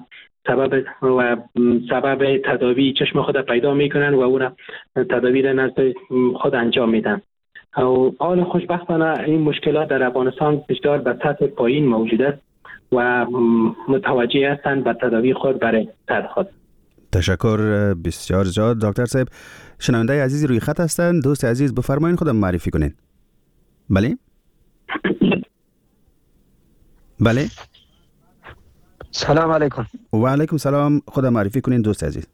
سبب تداوی چشم خود پیدا میکنن و اون تداوی را نزد خود انجام میدن. حال خوشبختانه این مشکلات در افغانستان بسیار به سطح پایین موجود است و متوجه هستند به تداوی خود برای صحت خود. تشکر بسیار زیاد دکتر صاحب. شنونده عزیزی روی خط هستند. دوست عزیز بفرمایید خودم معرفی کنین. بله بله. سلام علیکم. و علیکم سلام. خودم معرفی کنین دوست عزیز.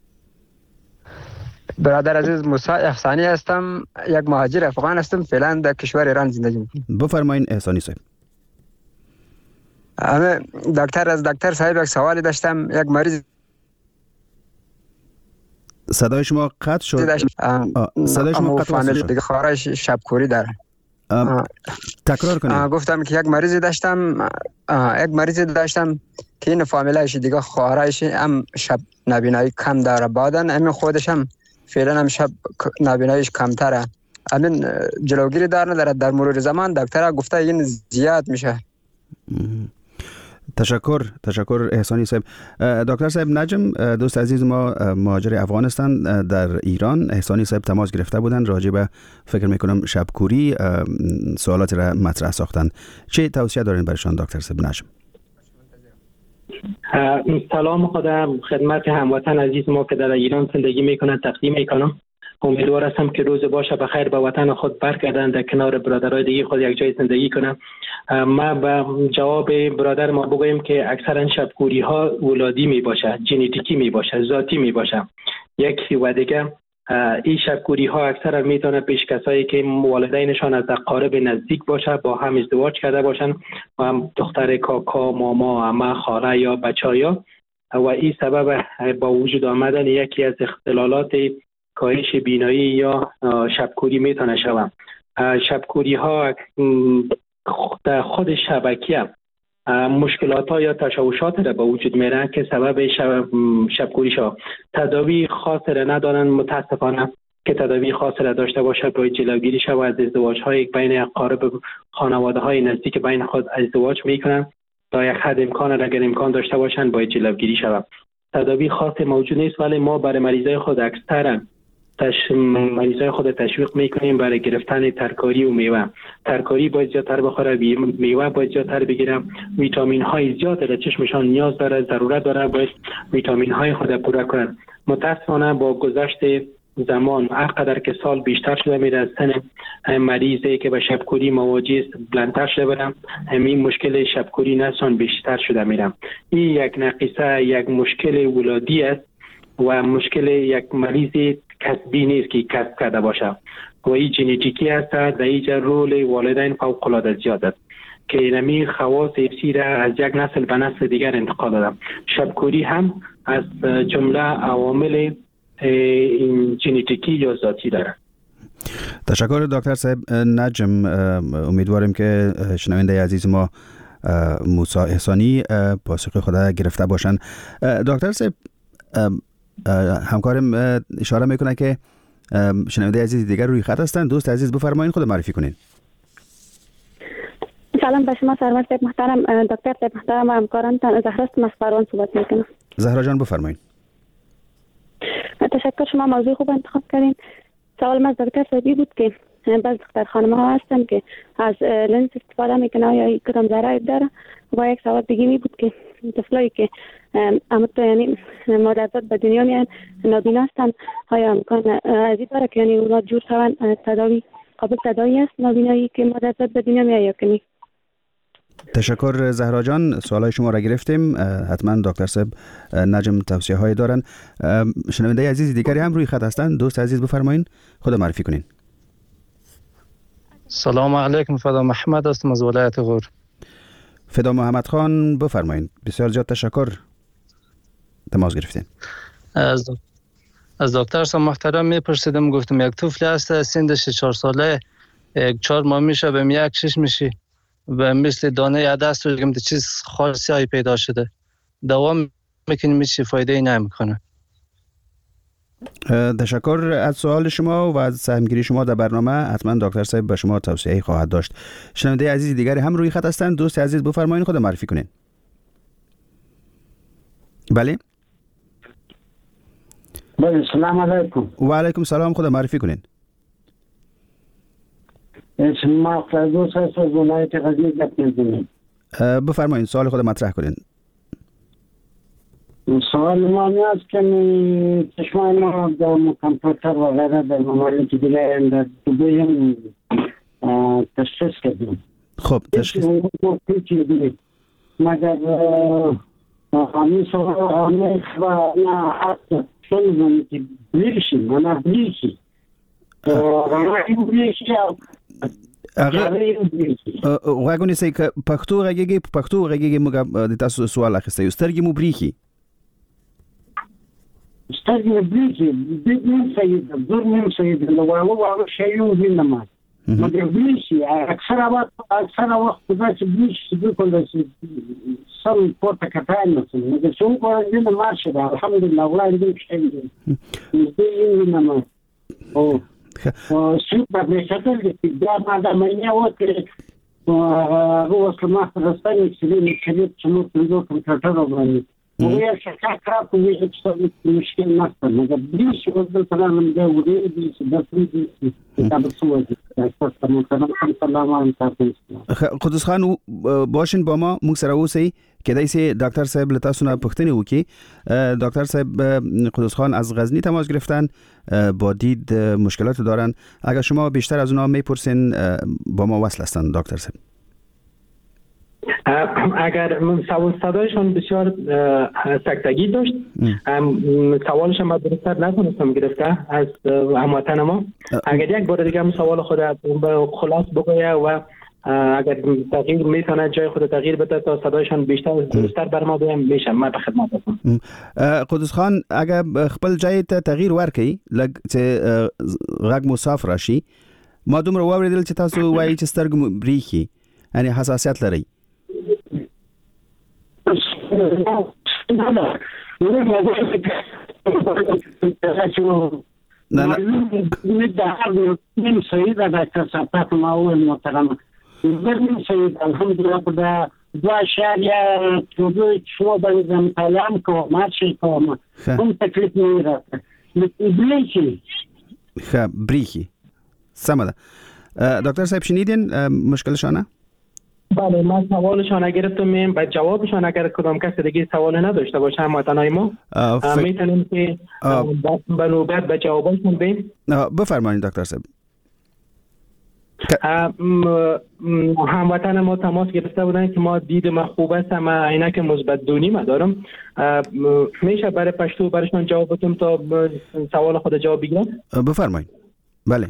برادر عزیز موسی احسانی هستم، یک مهاجر افغان هستم، فعلا در کشور ایران زندگی میکنم. بفرمایین احسانی صاحب. از دکتر صاحب یک سوالی داشتم. یک مریض صدای شما قطع شد. صدای شما قطع شد. دیگه خارش شبکوری داره. تکرار کنید. گفتم که یک مریضی داشتم که این فامیلایش دیگه خواهرش هم شب نبینایی کم داره، بعدن همین خودش هم فعلا هم شب نبیناییش کمتره. همین جلوگیری داره در مرور زمان دکتر گفته این زیاد میشه. تشکر احسانی صاحب. دکتر صاحب نجم دوست عزیز ما مهاجر افغانستان در ایران، احسانی صاحب تماس گرفته بودن راجع به فکر میکنم شبکوری سوالات را مطرح ساختن. چه توصیه دارین برشان دکتر صاحب نجم؟ سلام خودم خدمت هموطن عزیز ما که در ایران زندگی میکنن تقدیم میکنم. امیدوار هستم که روز باشه بخیر به وطن خود برگردن، در کنار برادرای دیگه خود یک جای زندگی کنم. ما به جواب برادر ما بگویم که اکثرا شبکوری ها ولادی می باشه، ژنتیکی می باشه، ذاتی می باشه. یکی و دیگه این شبکوری ها اکثرا میتونه پیش کسایی که والدینشان از اقارب نزدیک باشه، با هم ازدواج کرده باشن و هم دختر کاکا، ماما، عمه، خاله یا بچه‌ها، و این سبب با وجود آمدن یکی از اختلالات کاهش بینایی یا شبکوری میتونه شود. شبکوری ها در خود شبکیه مشکلات ها یا تشوشات را به وجود میرن که سبب شبکوری شود. تداوی خاص را ندارن، متاسفانه که تداوی خاص را داشته باشه باید جلوگیری شود از ازدواج های بین اقارب خانواده های نزدیک بین خود ازدواج میکنن تا یک حد اگر امکان داشته باشن باید جلوگیری شود. تداوی خاص موجود نیست، ولی ما برای مریضای خود اکثرا مریضای خود تشویق میکنیم برای گرفتن ترکاری و میوه. ترکاری باید زیادتر بخوره، میوه باید زیادتر بگیرم، ویتامین های زیاد را چشمشان نیاز داره، ضرورت داره، باید ویتامین های خود پوره کنن. متاسفانه با گذشت زمان هر قدر که سال بیشتر شده میره، سن مریضی که به شبکوری مواجه است بلندتر شده برم، همین مشکل شبکوری نسان بیشتر شده میرم. این یک نقیصه، یک مشکل ولادی است و مشکل یک مریض کسبی نیست که کسب کرده باشه و این ژنتیکی است. در اینجا رول والدین فوق العاده زیاد است که اینمی خواص ارثی را از یک نسل به نسل دیگر انتقال دادم. شبکوری هم از جمله عوامل ژنتیکی یا ذاتی داره. تشکر دکتر صاحب نجم. امیدواریم که شنونده عزیز ما موسی احسانی پاسخ خود گرفته باشند. دکتر صاحب همکارم اشاره میکنه که شنونده عزیز دیگر روی خط هستند. دوست عزیز بفرمایید خود معرفی کنین. سلام به شما سرور صاحب محترم، دکتر صاحب محترم و همکارانتان. زهرا است، از فروان صحبت میکنم. زهرا جان بفرمایید. تشکر، شما موضوع خوب انتخاب کردین. سوال من از دکتر صاحبی بود که بعض دختر خانم ها هستن که از لنز استفاده میکنه یا کدام ضرر داره، و یک سوال دیگه می بود که طفلایی که یعنی مادرزاد به دنیا میان نابینا هستن، آیا امکان ازی داره که یعنی اونا جور شون تداوی قابل تداوی است نابینایی که مادرزاد به دنیا میاد یا که نی؟ تشکر زهرا جان، سوالای شما را گرفتیم. حتما دکتر صاحب نجم توصیه هایی دارن. شنونده عزیز دیگری هم روی خط هستند. دوست عزیز بفرمایین، خود معرفی کنین. سلام علیکم، فدا محمد هستم از ولایت غور. فدا محمد خان بفرمایین. بسیار زیاد تشکر تماس گرفتین. از دکتر صاحب محترم میپرسیدم، گفتم یک طفل هست سنش 4 ساله، 4 ماه میشه به یک 6 میشه و مثل دانه عدس رو چیز خاصی هایی پیدا شده، دوام میکنیم چی فایده ای نمیکنه. تشکر از سوال شما و از سهمگیری شما در برنامه. حتما دکتر صاحب به شما توصیه خواهد داشت. شنونده عزیز دیگری هم روی خط هستند. دوست عزیز بفرمایید، خود معرفی کنین. بله سلام علیکم. و علیکم سلام، خود معرفی کنین. اسم ما فردوس است از ولایت غزنی گپ می‌زنم. بفرمایید سوال خود مطرح کنین. سوال ما است که چشمان ما در کامپیوتر و غیره در ممالک دیگه در دبی هم تشخیص کردیم. خب تشخیص مگر همین سوال و نه حتی شنیدم که بلیشی منه بلیشی غیره بلیشی غاګونی سې پښتو غږیږي موږ د تاسو سوال اخیسته یو سترګې مو بریخي نیم سید دور نیم سید واغه شیو وینم مګر بلیشي اکثر وخت دا چې بلیشي د کوم سم پورته کټای نه سم مګر څو کوم نه مارشه ده الحمدلله وړاندې شي دې وینم او سوپر میشتل دا ما دا مې وته هو سمه رسنی چې څنګه څنګه کمپیوټر وګورئ وهي شركات كراكو يجب تسوي مشكلة نفسها ماذا بليش يوصل كلام من ده ودي بليش ده بليش كتاب الصور قدس خان باشین با ما موږ سره اوسئ. کېدای سي ډاکټر صاحب له تاسو نه پوښتنه وکړي. ډاکټر صاحب قدس خان از غزنی تماس گرفتن، با دید مشکلات دارن. اگر شما بیشتر از اونها میپرسین با ما وصل هستن دکتر صاحب. اگر صدایشان بسیار سکتگی داشت، سوالشان ما درست نتونستم گرفته از هموطن ما. اگر یک بار دیگه هم سوال خود خلاص بگویه و اگر تغییر میتونه جای خود تغییر بده تا صدایشان بیشتر درستر بر ما بیان میشه، ما به خدمت هستم. قدس خان اگر خپل جای ته تغییر ورکړي لږ چې غږ مسافر راشي، ما دومره واوریدل چې تاسو وایي چې سترګې مو بریښي، یعنی حساسیت لري. نیم سید دکتر صاحب ما اول محترم نیم سید الحمدلله خدا دوا شاریا تو شو باندې مطالعه کوم ماشي کوم کوم تکلیف نه راځي بلیشي بریخي سمه ده. دکتر صاحب شنیدین مشکلشانه؟ بله، من سوالشان گرفتم و جوابشان اگر کدام کسی دیگه سوال نداشته باشه هموطنای ما میتونیم که به نوبت به جوابشون بیم. بفرمایید دکتر صاحب. هموطن ما تماس گرفته بودن که ما دید ما خوب است، ما عینک مثبت 2.5 دارم. میشه برای پشتو برشان جواب بدم تا سوال خود جواب بگیرم؟ بفرمایید. بله.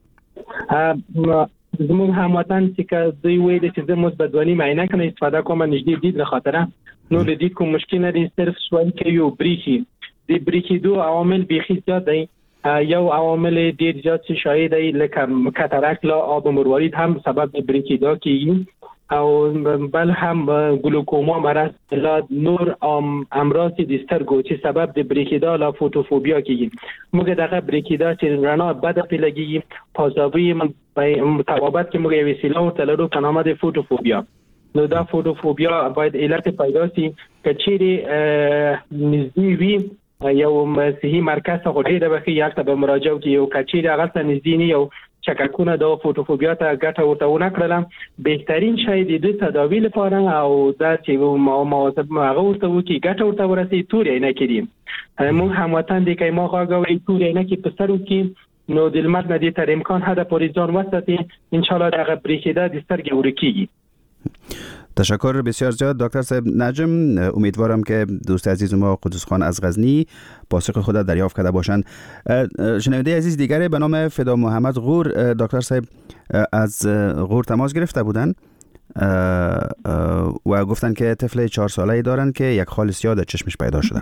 زمون هموطن که دوی ویده چې زه مثبت 2.5 عینک نه استفاده کوم نږدې دید لخاطره نو د دید کوم مشکل نه دی، صرف سوال کې یو بریخي د بریخي دو عوامل بیخي زیات دی. یو عوامل ډیر زیات شایع دی لکه کاتاراکت لا آب مروارید هم سبب بریخي دا کیږي او بل هم گلوکوما مرض لا نور امراض د سترګو چې سبب د بریکیدا لا فوتوفوبیا کیږي. موږ دغه بریکیدا چې رڼا بده پیلګي پازابي متوابط کې موږ یو وسیله او تلرو په نامه د فوتوفوبیا. نو دا فوتوفوبیا باید علت پیدا شي چې چیرې نږدې وي یو صحي مرکز غوډې د بخي یالته به مراجعه کوي او کچې هغه ته نږدې نه یو چککونه د فوتوفوبیا ته ګټه ورته ونه کړل. بهترین شی د دې تداوی لپاره او دا چې مواظب هغه ورته وکي ګټه ورته ورسي تورې نه کړي. موږ هموطن دي که ما غواړو تورې نه کې په سر وکي نو د لمر نه دي تر امکان هدا پوری ځان وساتي ان شاء الله دغه بریکیدا د سترګې ورکیږي. تشکر بسیار زیاد دکتر صاحب نجم. امیدوارم که دوست عزیز ما قدوس خان از غزنی پاسخ خود دریافت کرده باشند. شنونده عزیز دیگری به نام فدا محمد غور، دکتر صاحب از غور تماس گرفته بودند و گفتن که طفل 4 ساله‌ای دارن که یک خال سیاه در چشمش پیدا شده.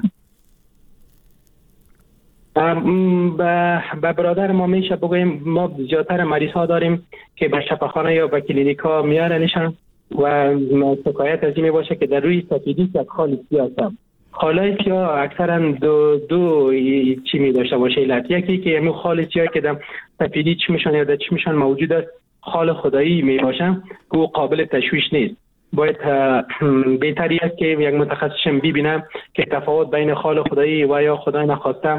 به برادر ما میشه بگویم ما زیادتر مریض ها داریم که به شفاخانه یا به کلینیک ها میارنشان و شکایت از این باشه که در روی سفیدی یک خال سیاه است. خالای سیاه اکثرا دو چی می داشته باشه علت. یکی که همون خال سیاه که در سفیدی چشمشان یا در چشمشان موجود است خال خدایی می باشه که او قابل تشویش نیست. باید بهتری است که یک متخصص ببینه که تفاوت بین خال خدایی و یا خدای نخواسته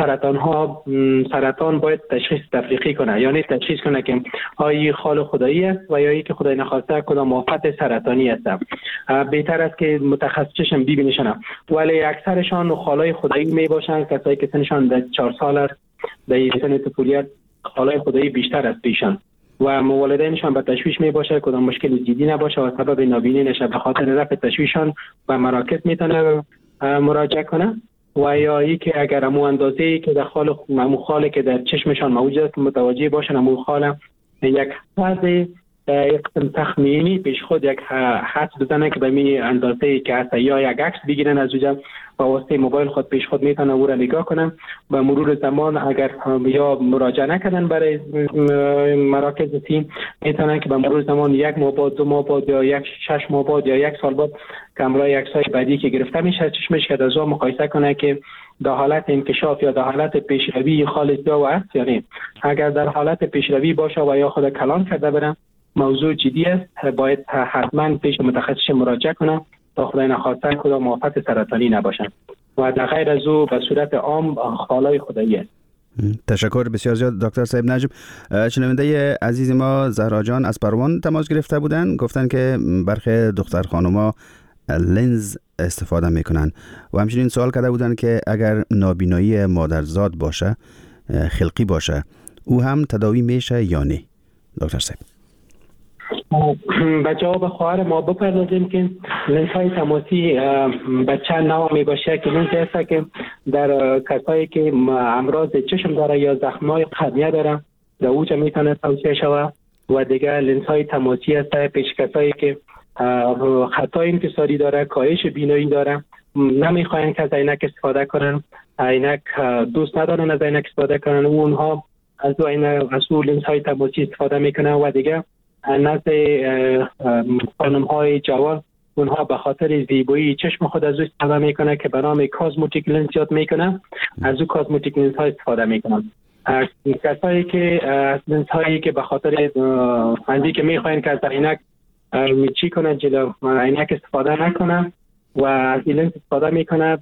سرطان باید تشخیص تفریقی کنه، یعنی تشخیص کنه که آیا خال خدایی است و یا که خدای نخواسته کدام آفت سرطانی است. بهتر است که متخصصش ببینشن، ولی اکثرشان خالای خدایی می باشن. کسایی که سنشان در 4 سال است در سن طفولیت خالای خدایی بیشتر است پیشان و والدینشان به تشویش می باشه کدام مشکل جدی نباشه و سبب نابینی نشه، به خاطر رفع تشویششان به مراکز میتونه مراجعه کنه و یا ای که اگر امو اندازه‌ای که در خال که در چشمشان موجود است متوجه باشن امو خال یک حد تخمینی پیش خود یک حد بزنه که به می اندازه‌ای که هست یا یک عکس بگیرن از اونجا با واسطه موبایل خود پیش خود میتونن او را نگاه کنن. به مرور زمان اگر یا مراجعه نکردن برای مراکز تیم میتونن که به مرور زمان 1 ماه بعد 2 ماه بعد یا 6 ماه بعد یا 1 سال بعد کامرای عکسای بعدی که گرفته میشه چشمش که از مقایسه کنه که در حالت انکشاف یا در حالت پیشروی خال سیاه است یا نه. اگر در حالت پیشروی باشه و یا خود کلان کرده بره موضوع جدی است، باید حتما پیش متخصص مراجعه کنه تا خدای نخواسته کدام آفت سرطانی نباشن و در غیر از او به صورت عام خالای خدایی است. تشکر بسیار زیاد دکتر صاحب نجم. شنونده عزیز ما زهرا جان از پروان تماس گرفته بودن، گفتن که برخی دختر خانوما لنز استفاده میکنن و همچنین سوال کرده بودن که اگر نابینایی مادرزاد باشه خلقی باشه او هم تداوی میشه یا نه. دکتر صاحب به جواب خواهر ما بپردازیم که لنز های تماسی به چند نوع می باشه که لنز هست که در کسایی که امراض چشم داره یا زخم‌های قرنیه داره در اوجا میتونه توصیه شود و دیگه لنز های تماسی هست پیش کسایی که خطای انکساری داره، کاهش بینایی داره، نمیخواین که از عینک استفاده کنن، عینک دوست ندارن از عینک استفاده کنن، اونها از اون لنز های تماسی استفاده میکنن و دیگه نزد خانم های جوان اونها به خاطر زیبایی چشم خود از او استفاده میکنه که به نام کازموتیک لنز یاد میکنه، از او کازموتیک لنز ها استفاده میکنن. کسایی که از لنز هایی که به خاطر اندی که میخواین که از عینک چی کنه جلو عینک استفاده نکنه و از لنز استفاده میکنه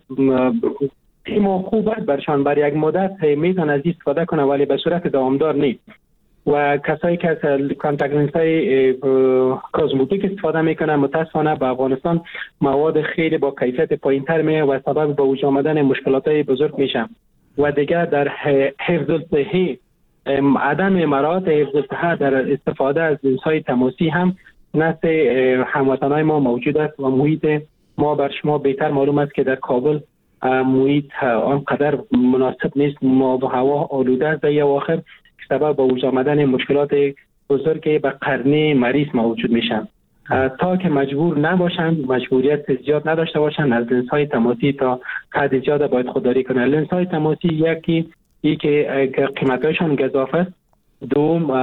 تیم خوب است برشان بر یک مدت میتونه از استفاده کنه ولی به صورت دوامدار نیست. و کسایی که از کانتاکت لنز های کازموتیک استفاده میکنن متاسفانه به افغانستان مواد خیلی با کیفیت پایینتر میه و سبب به وجود آمدن مشکلات بزرگ میشه و دیگه در حفظ الصحه عدم مراعات حفظ الصحه در استفاده از لنز های تماسی هم نزد هموطنای ما موجود است و محیط ما بر شما بهتر معلوم است که در کابل محیط آنقدر مناسب نیست، ما و هوا آلوده است در اواخر سبب به وجود آمدن مشکلات بزرگی به قرنه مریض موجود میشن. تا که مجبور نباشن، مجبوریت زیاد نداشته باشن از لنز های تماسی تا حد زیاد باید خودداری کنن. لنز های تماسی یکی که قیمتاشون گزاف است، دوم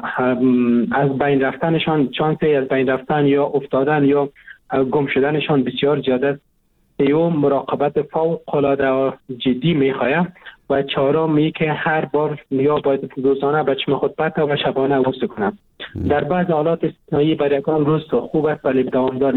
از بین رفتنشان چانس از بین رفتن یا افتادن یا گم شدنشان بسیار زیاد است، سوم مراقبت فوق العاده جدی میخواهد و چهارم می که هر بار یا باید روزانه به چشم خود پته و شبانه غسل کنم. در بعض حالات استثنایی برای یکان روز خوب است ولی دوامدار نیست.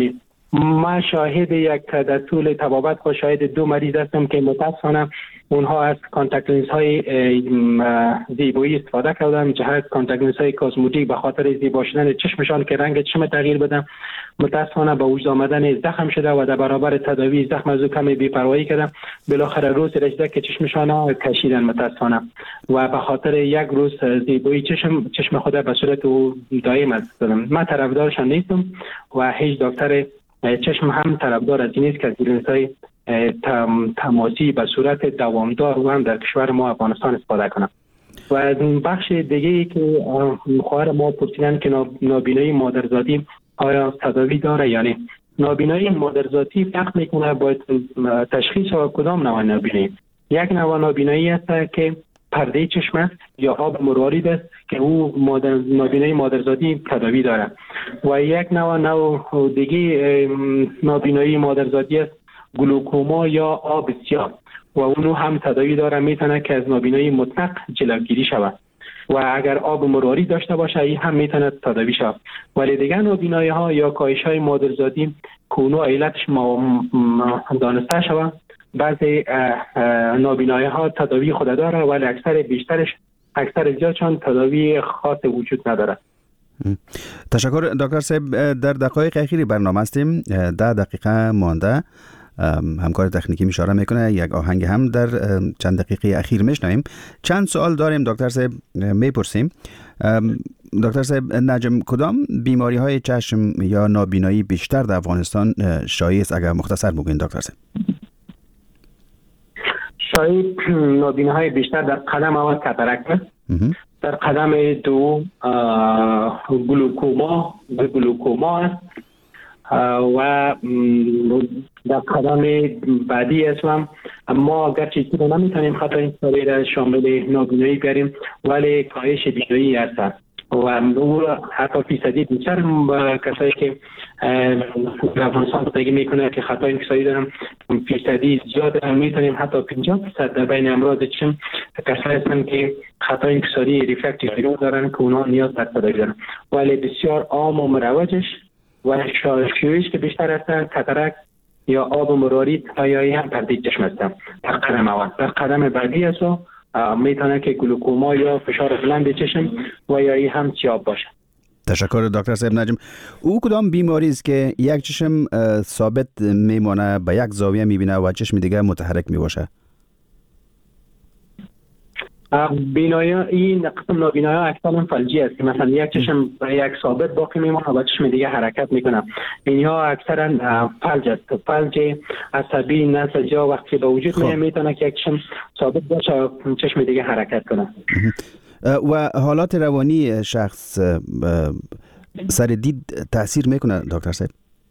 ما شاهد یک در طول طبابت خود شاهد 2 مریض هستم که متاسفانه اونها از کانتاکت لنز های زیبایی استفاده کردن، جهت کانتاکت لنز های کاسمتیک به خاطر زیبا شدن چشمشان که رنگ چشم تغییر بدن، متاسفانه با وجود آمدن زخم شده و در برابر تداوی زخم از او کمی بی‌پروایی کردن، بالاخره روز رسیده که چشمشان کشیدن متاسفانه و به خاطر یک روز زیبایی چشم خود به صورت دائم از دادم. من طرفدارشان نیستم و هیچ دکتر چشم هم طرفدار از این نیست که از لنزهای تماسی به صورت دوامدار و هم در کشور ما افغانستان استفاده کنم. و از بخش دیگه ای که خواهر ما پرسیدن که نابینایی مادرزادی آیا تداوی داره یا نه. نابینایی مادرزادی فرق میکنه باید تشخیص و کدام نوع نابینایی. یک نوع نابینایی است که پرده چشم است یا آب مروارید است که او نابینایی مادرزادی تداوی داره و یک نوع دیگه نابینایی مادرزادی است گلوکوما یا آب سیاه و اونو هم تداوی داره، میتونه که از نابینایی مطلق جلوگیری شود و اگر آب مروارید داشته باشه این هم میتونه تداوی شود. ولی دیگر نابینایی ها یا کاهش های مادرزادی کونو علتش دانسته شود، بعضی نابینایی ها تداوی خود داره ولی اکثر زیادشان تداوی خاص وجود نداره. تشکر دکتر صاحب. در دقایق اخیری برنامه هستیم، 10 دقیقه مانده. همکار تکنیکی اشاره میکنه یک آهنگ هم در چند دقیقه اخیر میشنویم. چند سوال داریم دکتر صاحب، میپرسیم. دکتر صاحب نجم، کدام بیماری های چشم یا نابینایی بیشتر در افغانستان شایع است؟ اگر مختصر بگوین دکتر صاحب. شایع نابینایی های بیشتر در قدم اول کاتاراکت است، در قدم دو گلوکوما است و در قدم بعدی است. ما اگر چیزی رو نمیتونیم خطا این سالی را شامل نابینایی بیاریم ولی کاهش بینایی است و او حتی فیصدی بیشتر کسایی که افغانستان زندگی میکنه که خطای انکساری دارن فیصدی زیاد میتونیم حتی 50% در بین امراض چشم کسایی هستن که خطای انکساری ریفرکتیو ایرور دارن که اونا نیاز به تداوی دارن ولی بسیار عام و مروجش و شیوعش که بیشتر هستن کاتاراکت یا آب مروارید یا هم پرده چشم هستن در قدم اول. در قدم بعدی است میتونه که گلوکوما یا فشار بلند چشم و یا ای هم سیاه باشه. تشکر دکتر صاحب نجم. او کدام بیماری است که یک چشم ثابت میمانه، به یک زاویه میبینه و چشم دیگه متحرک میباشه؟ بینایی این قسم نابینایی اکثرا فلجی است که مثلا یک چشم یک ثابت باقی میمونه و چشم دیگه حرکت میکنه. اینها اکثرا فلج است. فلج عصبی نسجا وقتی به وجود میتونه که یک چشم ثابت باشه و چشم دیگه حرکت کنه. و حالات روانی شخص سر دید تاثیر میکنه دکتر صاحب؟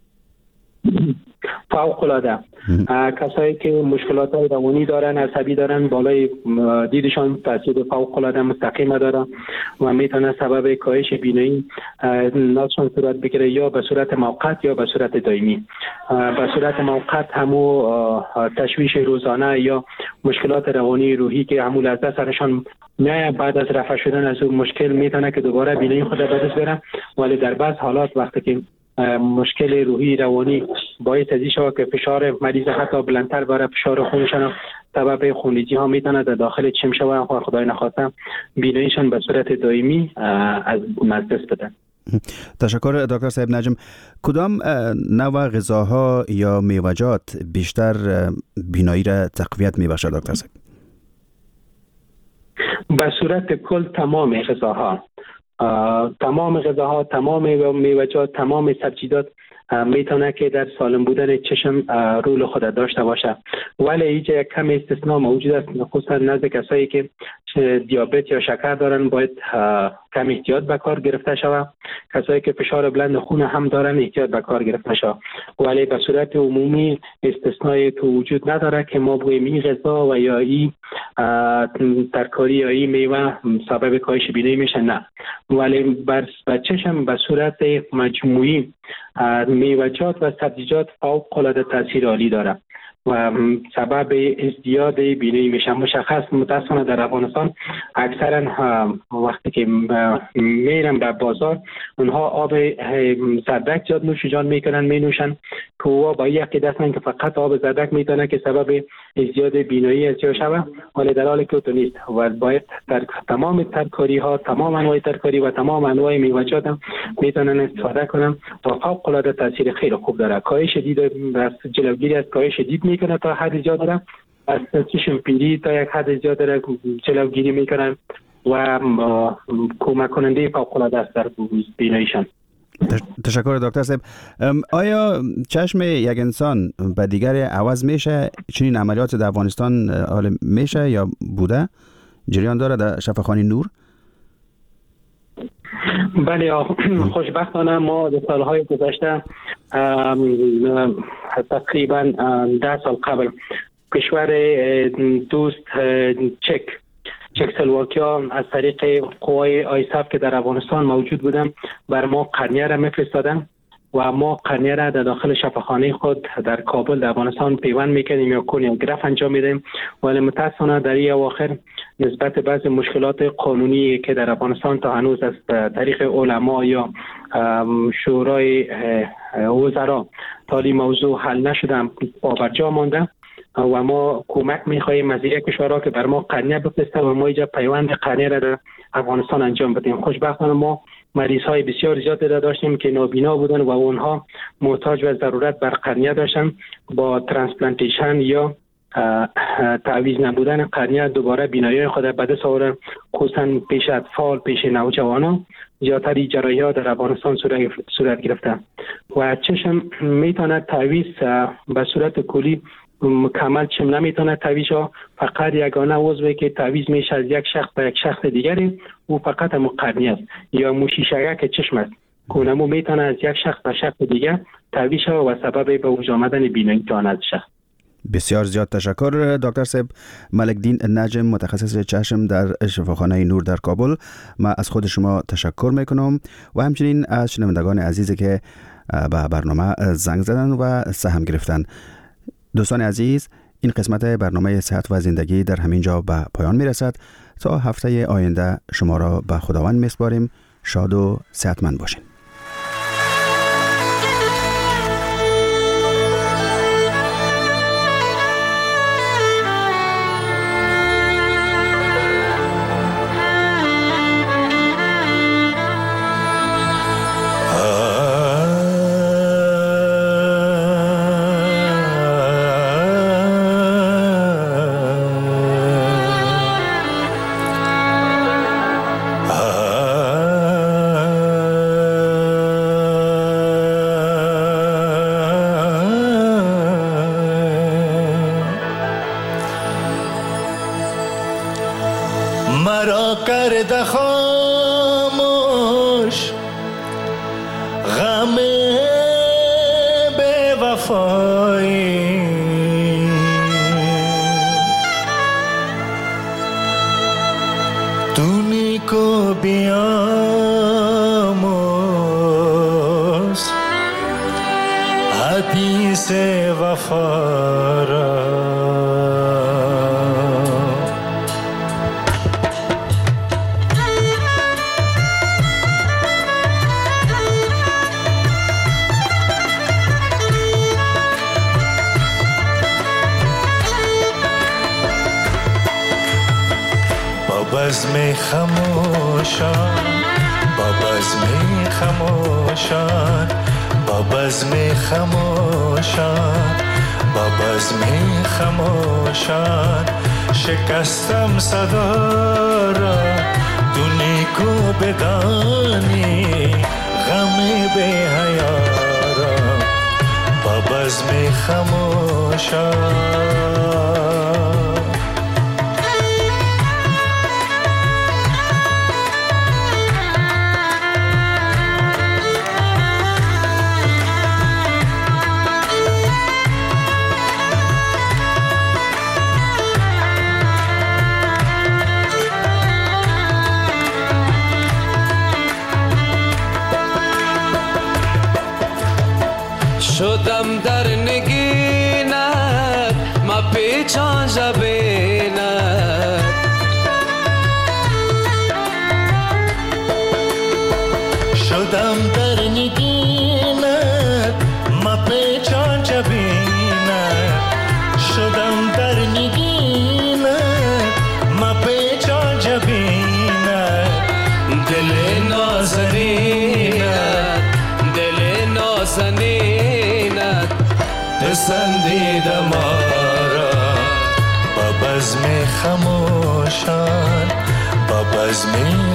فوق العاده. کسایی که مشکلات روانی دارن، عصبی دارن، بالای دیدشان تاثیر فوق العاده مستقیم داره و میتونه سبب کاهش بینایی نقصان صورت بگیره یا به صورت موقت یا به صورت دائمی. به صورت موقت همو تشویش روزانه یا مشکلات روانی روحی که همو لحظه سرشان نه بعد از رفع شدن از اون مشکل میتونه که دوباره بینایی خود به دست بیاره ولی در بعض حالات وقتی که مشکل روحی روانی باعث ازی شود که فشار مریض حتی بلندتر بره، فشار خونشان سبب خونریزی ها میتونه در داخل چشم شود و خدای نخواسته بیناییشان به صورت دائمی از دست بدن. تشکر دکتر صاحب نجم. کدام نوع غذاها یا میوه‌جات بیشتر بینایی را تقویت میبخشه دکتر صاحب؟ به صورت کل تمام غذاها، تمام میوه‌جات، تمام سبزیجات میتونه که در سالم بودن چشم رول خود داشته باشه ولی اینجا یک کم استثناء موجود است، خصوصا نزد کسایی که دیابت یا شکر دارن باید کم احتیاط به کار گرفته شود. کسایی که فشار بلند خون هم دارن احتیاط به کار گرفته شود ولی به صورت عمومی استثنایی تو وجود نداره که ما بگوییم این غذا و یا این ترکاری یا این میوه سبب کاهش بینایی میشه، نه. ولی بر چشم به صورت مجموعی میوه‌جات و سبزیجات فوق العاده تاثیر عالی داره و سبب ازدیاد بینایی میشه. مشخص متاسفانه در افغانستان اکثرا وقتی که میرن به بازار اونها آب زردک زیاد نوش جان میکنن، می نوشن که او با یک دستن که فقط آب زردک میتونه که سبب ازدیاد بینایی از شوه، ولی در حالی که تو نیست و باید در تمام ترکاری ها، تمام انواع ترکاری و تمام انواع میوه‌جات هم میتونن استفاده کنن و فوق العاده تاثیر خیلی خوب داره. کاهش دید، جلوگیری از کاهش دید میکنه تا حد زیاد، از چشم پیری تا یک حد زیاد جلوگیری میکنن و کمک کننده فوق العاده است در بیناییشان. تشکر دکتر صاحب. آیا چشم یک انسان به دیگری عوض میشه؟ چنین عملیات در افغانستان میشه یا بوده؟ جریان داره در شفاخانه نور؟ بله، خوشبختانه ما در سالهای گذشته تقریبا 10 سال قبل کشور دوست چکسلواکیا از طریق قوای آیساف که در افغانستان موجود بودن بر ما قرنیه را میفرستادن و ما قرنیه را در داخل شفاخانه خود در کابل در افغانستان پیوند میکنیم یا کونیوگراف انجام میدیم، ولی متاسفانه در این اواخر نسبت به بعض مشکلات قانونی که در افغانستان تا هنوز از طریق علما یا شورای وزرا تا این موضوع حل نشده پابرجا مانده و ما کمک می‌خواهیم از یک کشورها که بر ما قرنیه بفرسته و ما اینجا پیوند قرنیه را در افغانستان انجام بدیم. خوشبختانه ما مریض‌های بسیار زیادی را داشتیم که نابینا بودن و اونها محتاج و ضرورت بر قرنیه داشتن. با ترانسپلانتیشن یا تعویض نبودن قرنیه دوباره بینایی خود به دست آوردن، خصوصا پیش اطفال، پیش نوجوانان. زیادتر جراحی‌ها در افغانستان صورت گرفته و چشم میتونه تعویض به صورت کلی مکمل چشم نمیتونه تعویض ها، فقط یگانه عضوی که تعویض میشه از یک شخص به یک شخص دیگری او فقط قرنیه است یا موشیشگک چشم است که اونمو میتونه از یک شخص به شخص دیگه تعویض شه و سبب به وجود آمدن بینایی تواند شه. بسیار زیاد تشکر دکتر صاحب. ملکدین نجم، متخصص چشم در شفاخانه نور در کابل، ما از خود شما تشکر میکنم و همچنین از شنوندگان عزیزی که به برنامه زنگ زدن و سهم گرفتن. دوستان عزیز، این قسمت برنامه صحت و زندگی در همین جا به پایان میرسد. تا هفته آینده شما را به خداوند میسپاریم. شاد و صحتمند باشین. مرا کرده خاموش غم بے وفایی، تو نیکو بیاموز حدیث وفا را. بزم خموشان، با بزم خموشان، با بزم خموشان، با بزم خموشان، شکستم صدا را تو نیکو بدانی غم بی حیا را. با بزم خموشان شدم در نگینت شدم در نگینت مپیچان جبینت شدم در نگینت مپیچان جبینت دل نازنینت دل نازنینت پسندیده ما را با بزم خموشان با بزم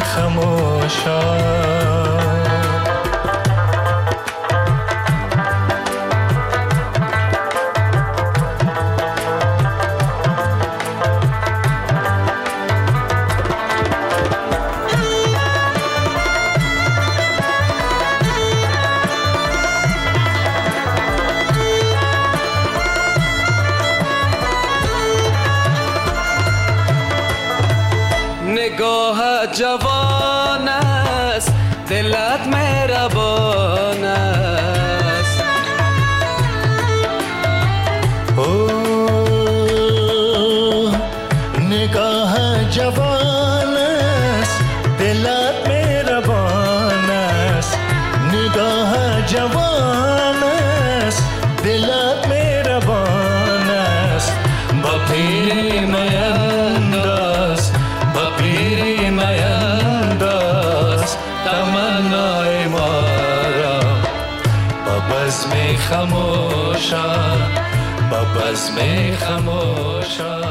خموشان نگاه جوان است دلت مهربان است نگاه جوان است دلت مهربان است نگاه جوان است دلت مهربان است با پیر مینداز با پیر مینداز تمنای ما را با بزم خموشان با بزم خموشان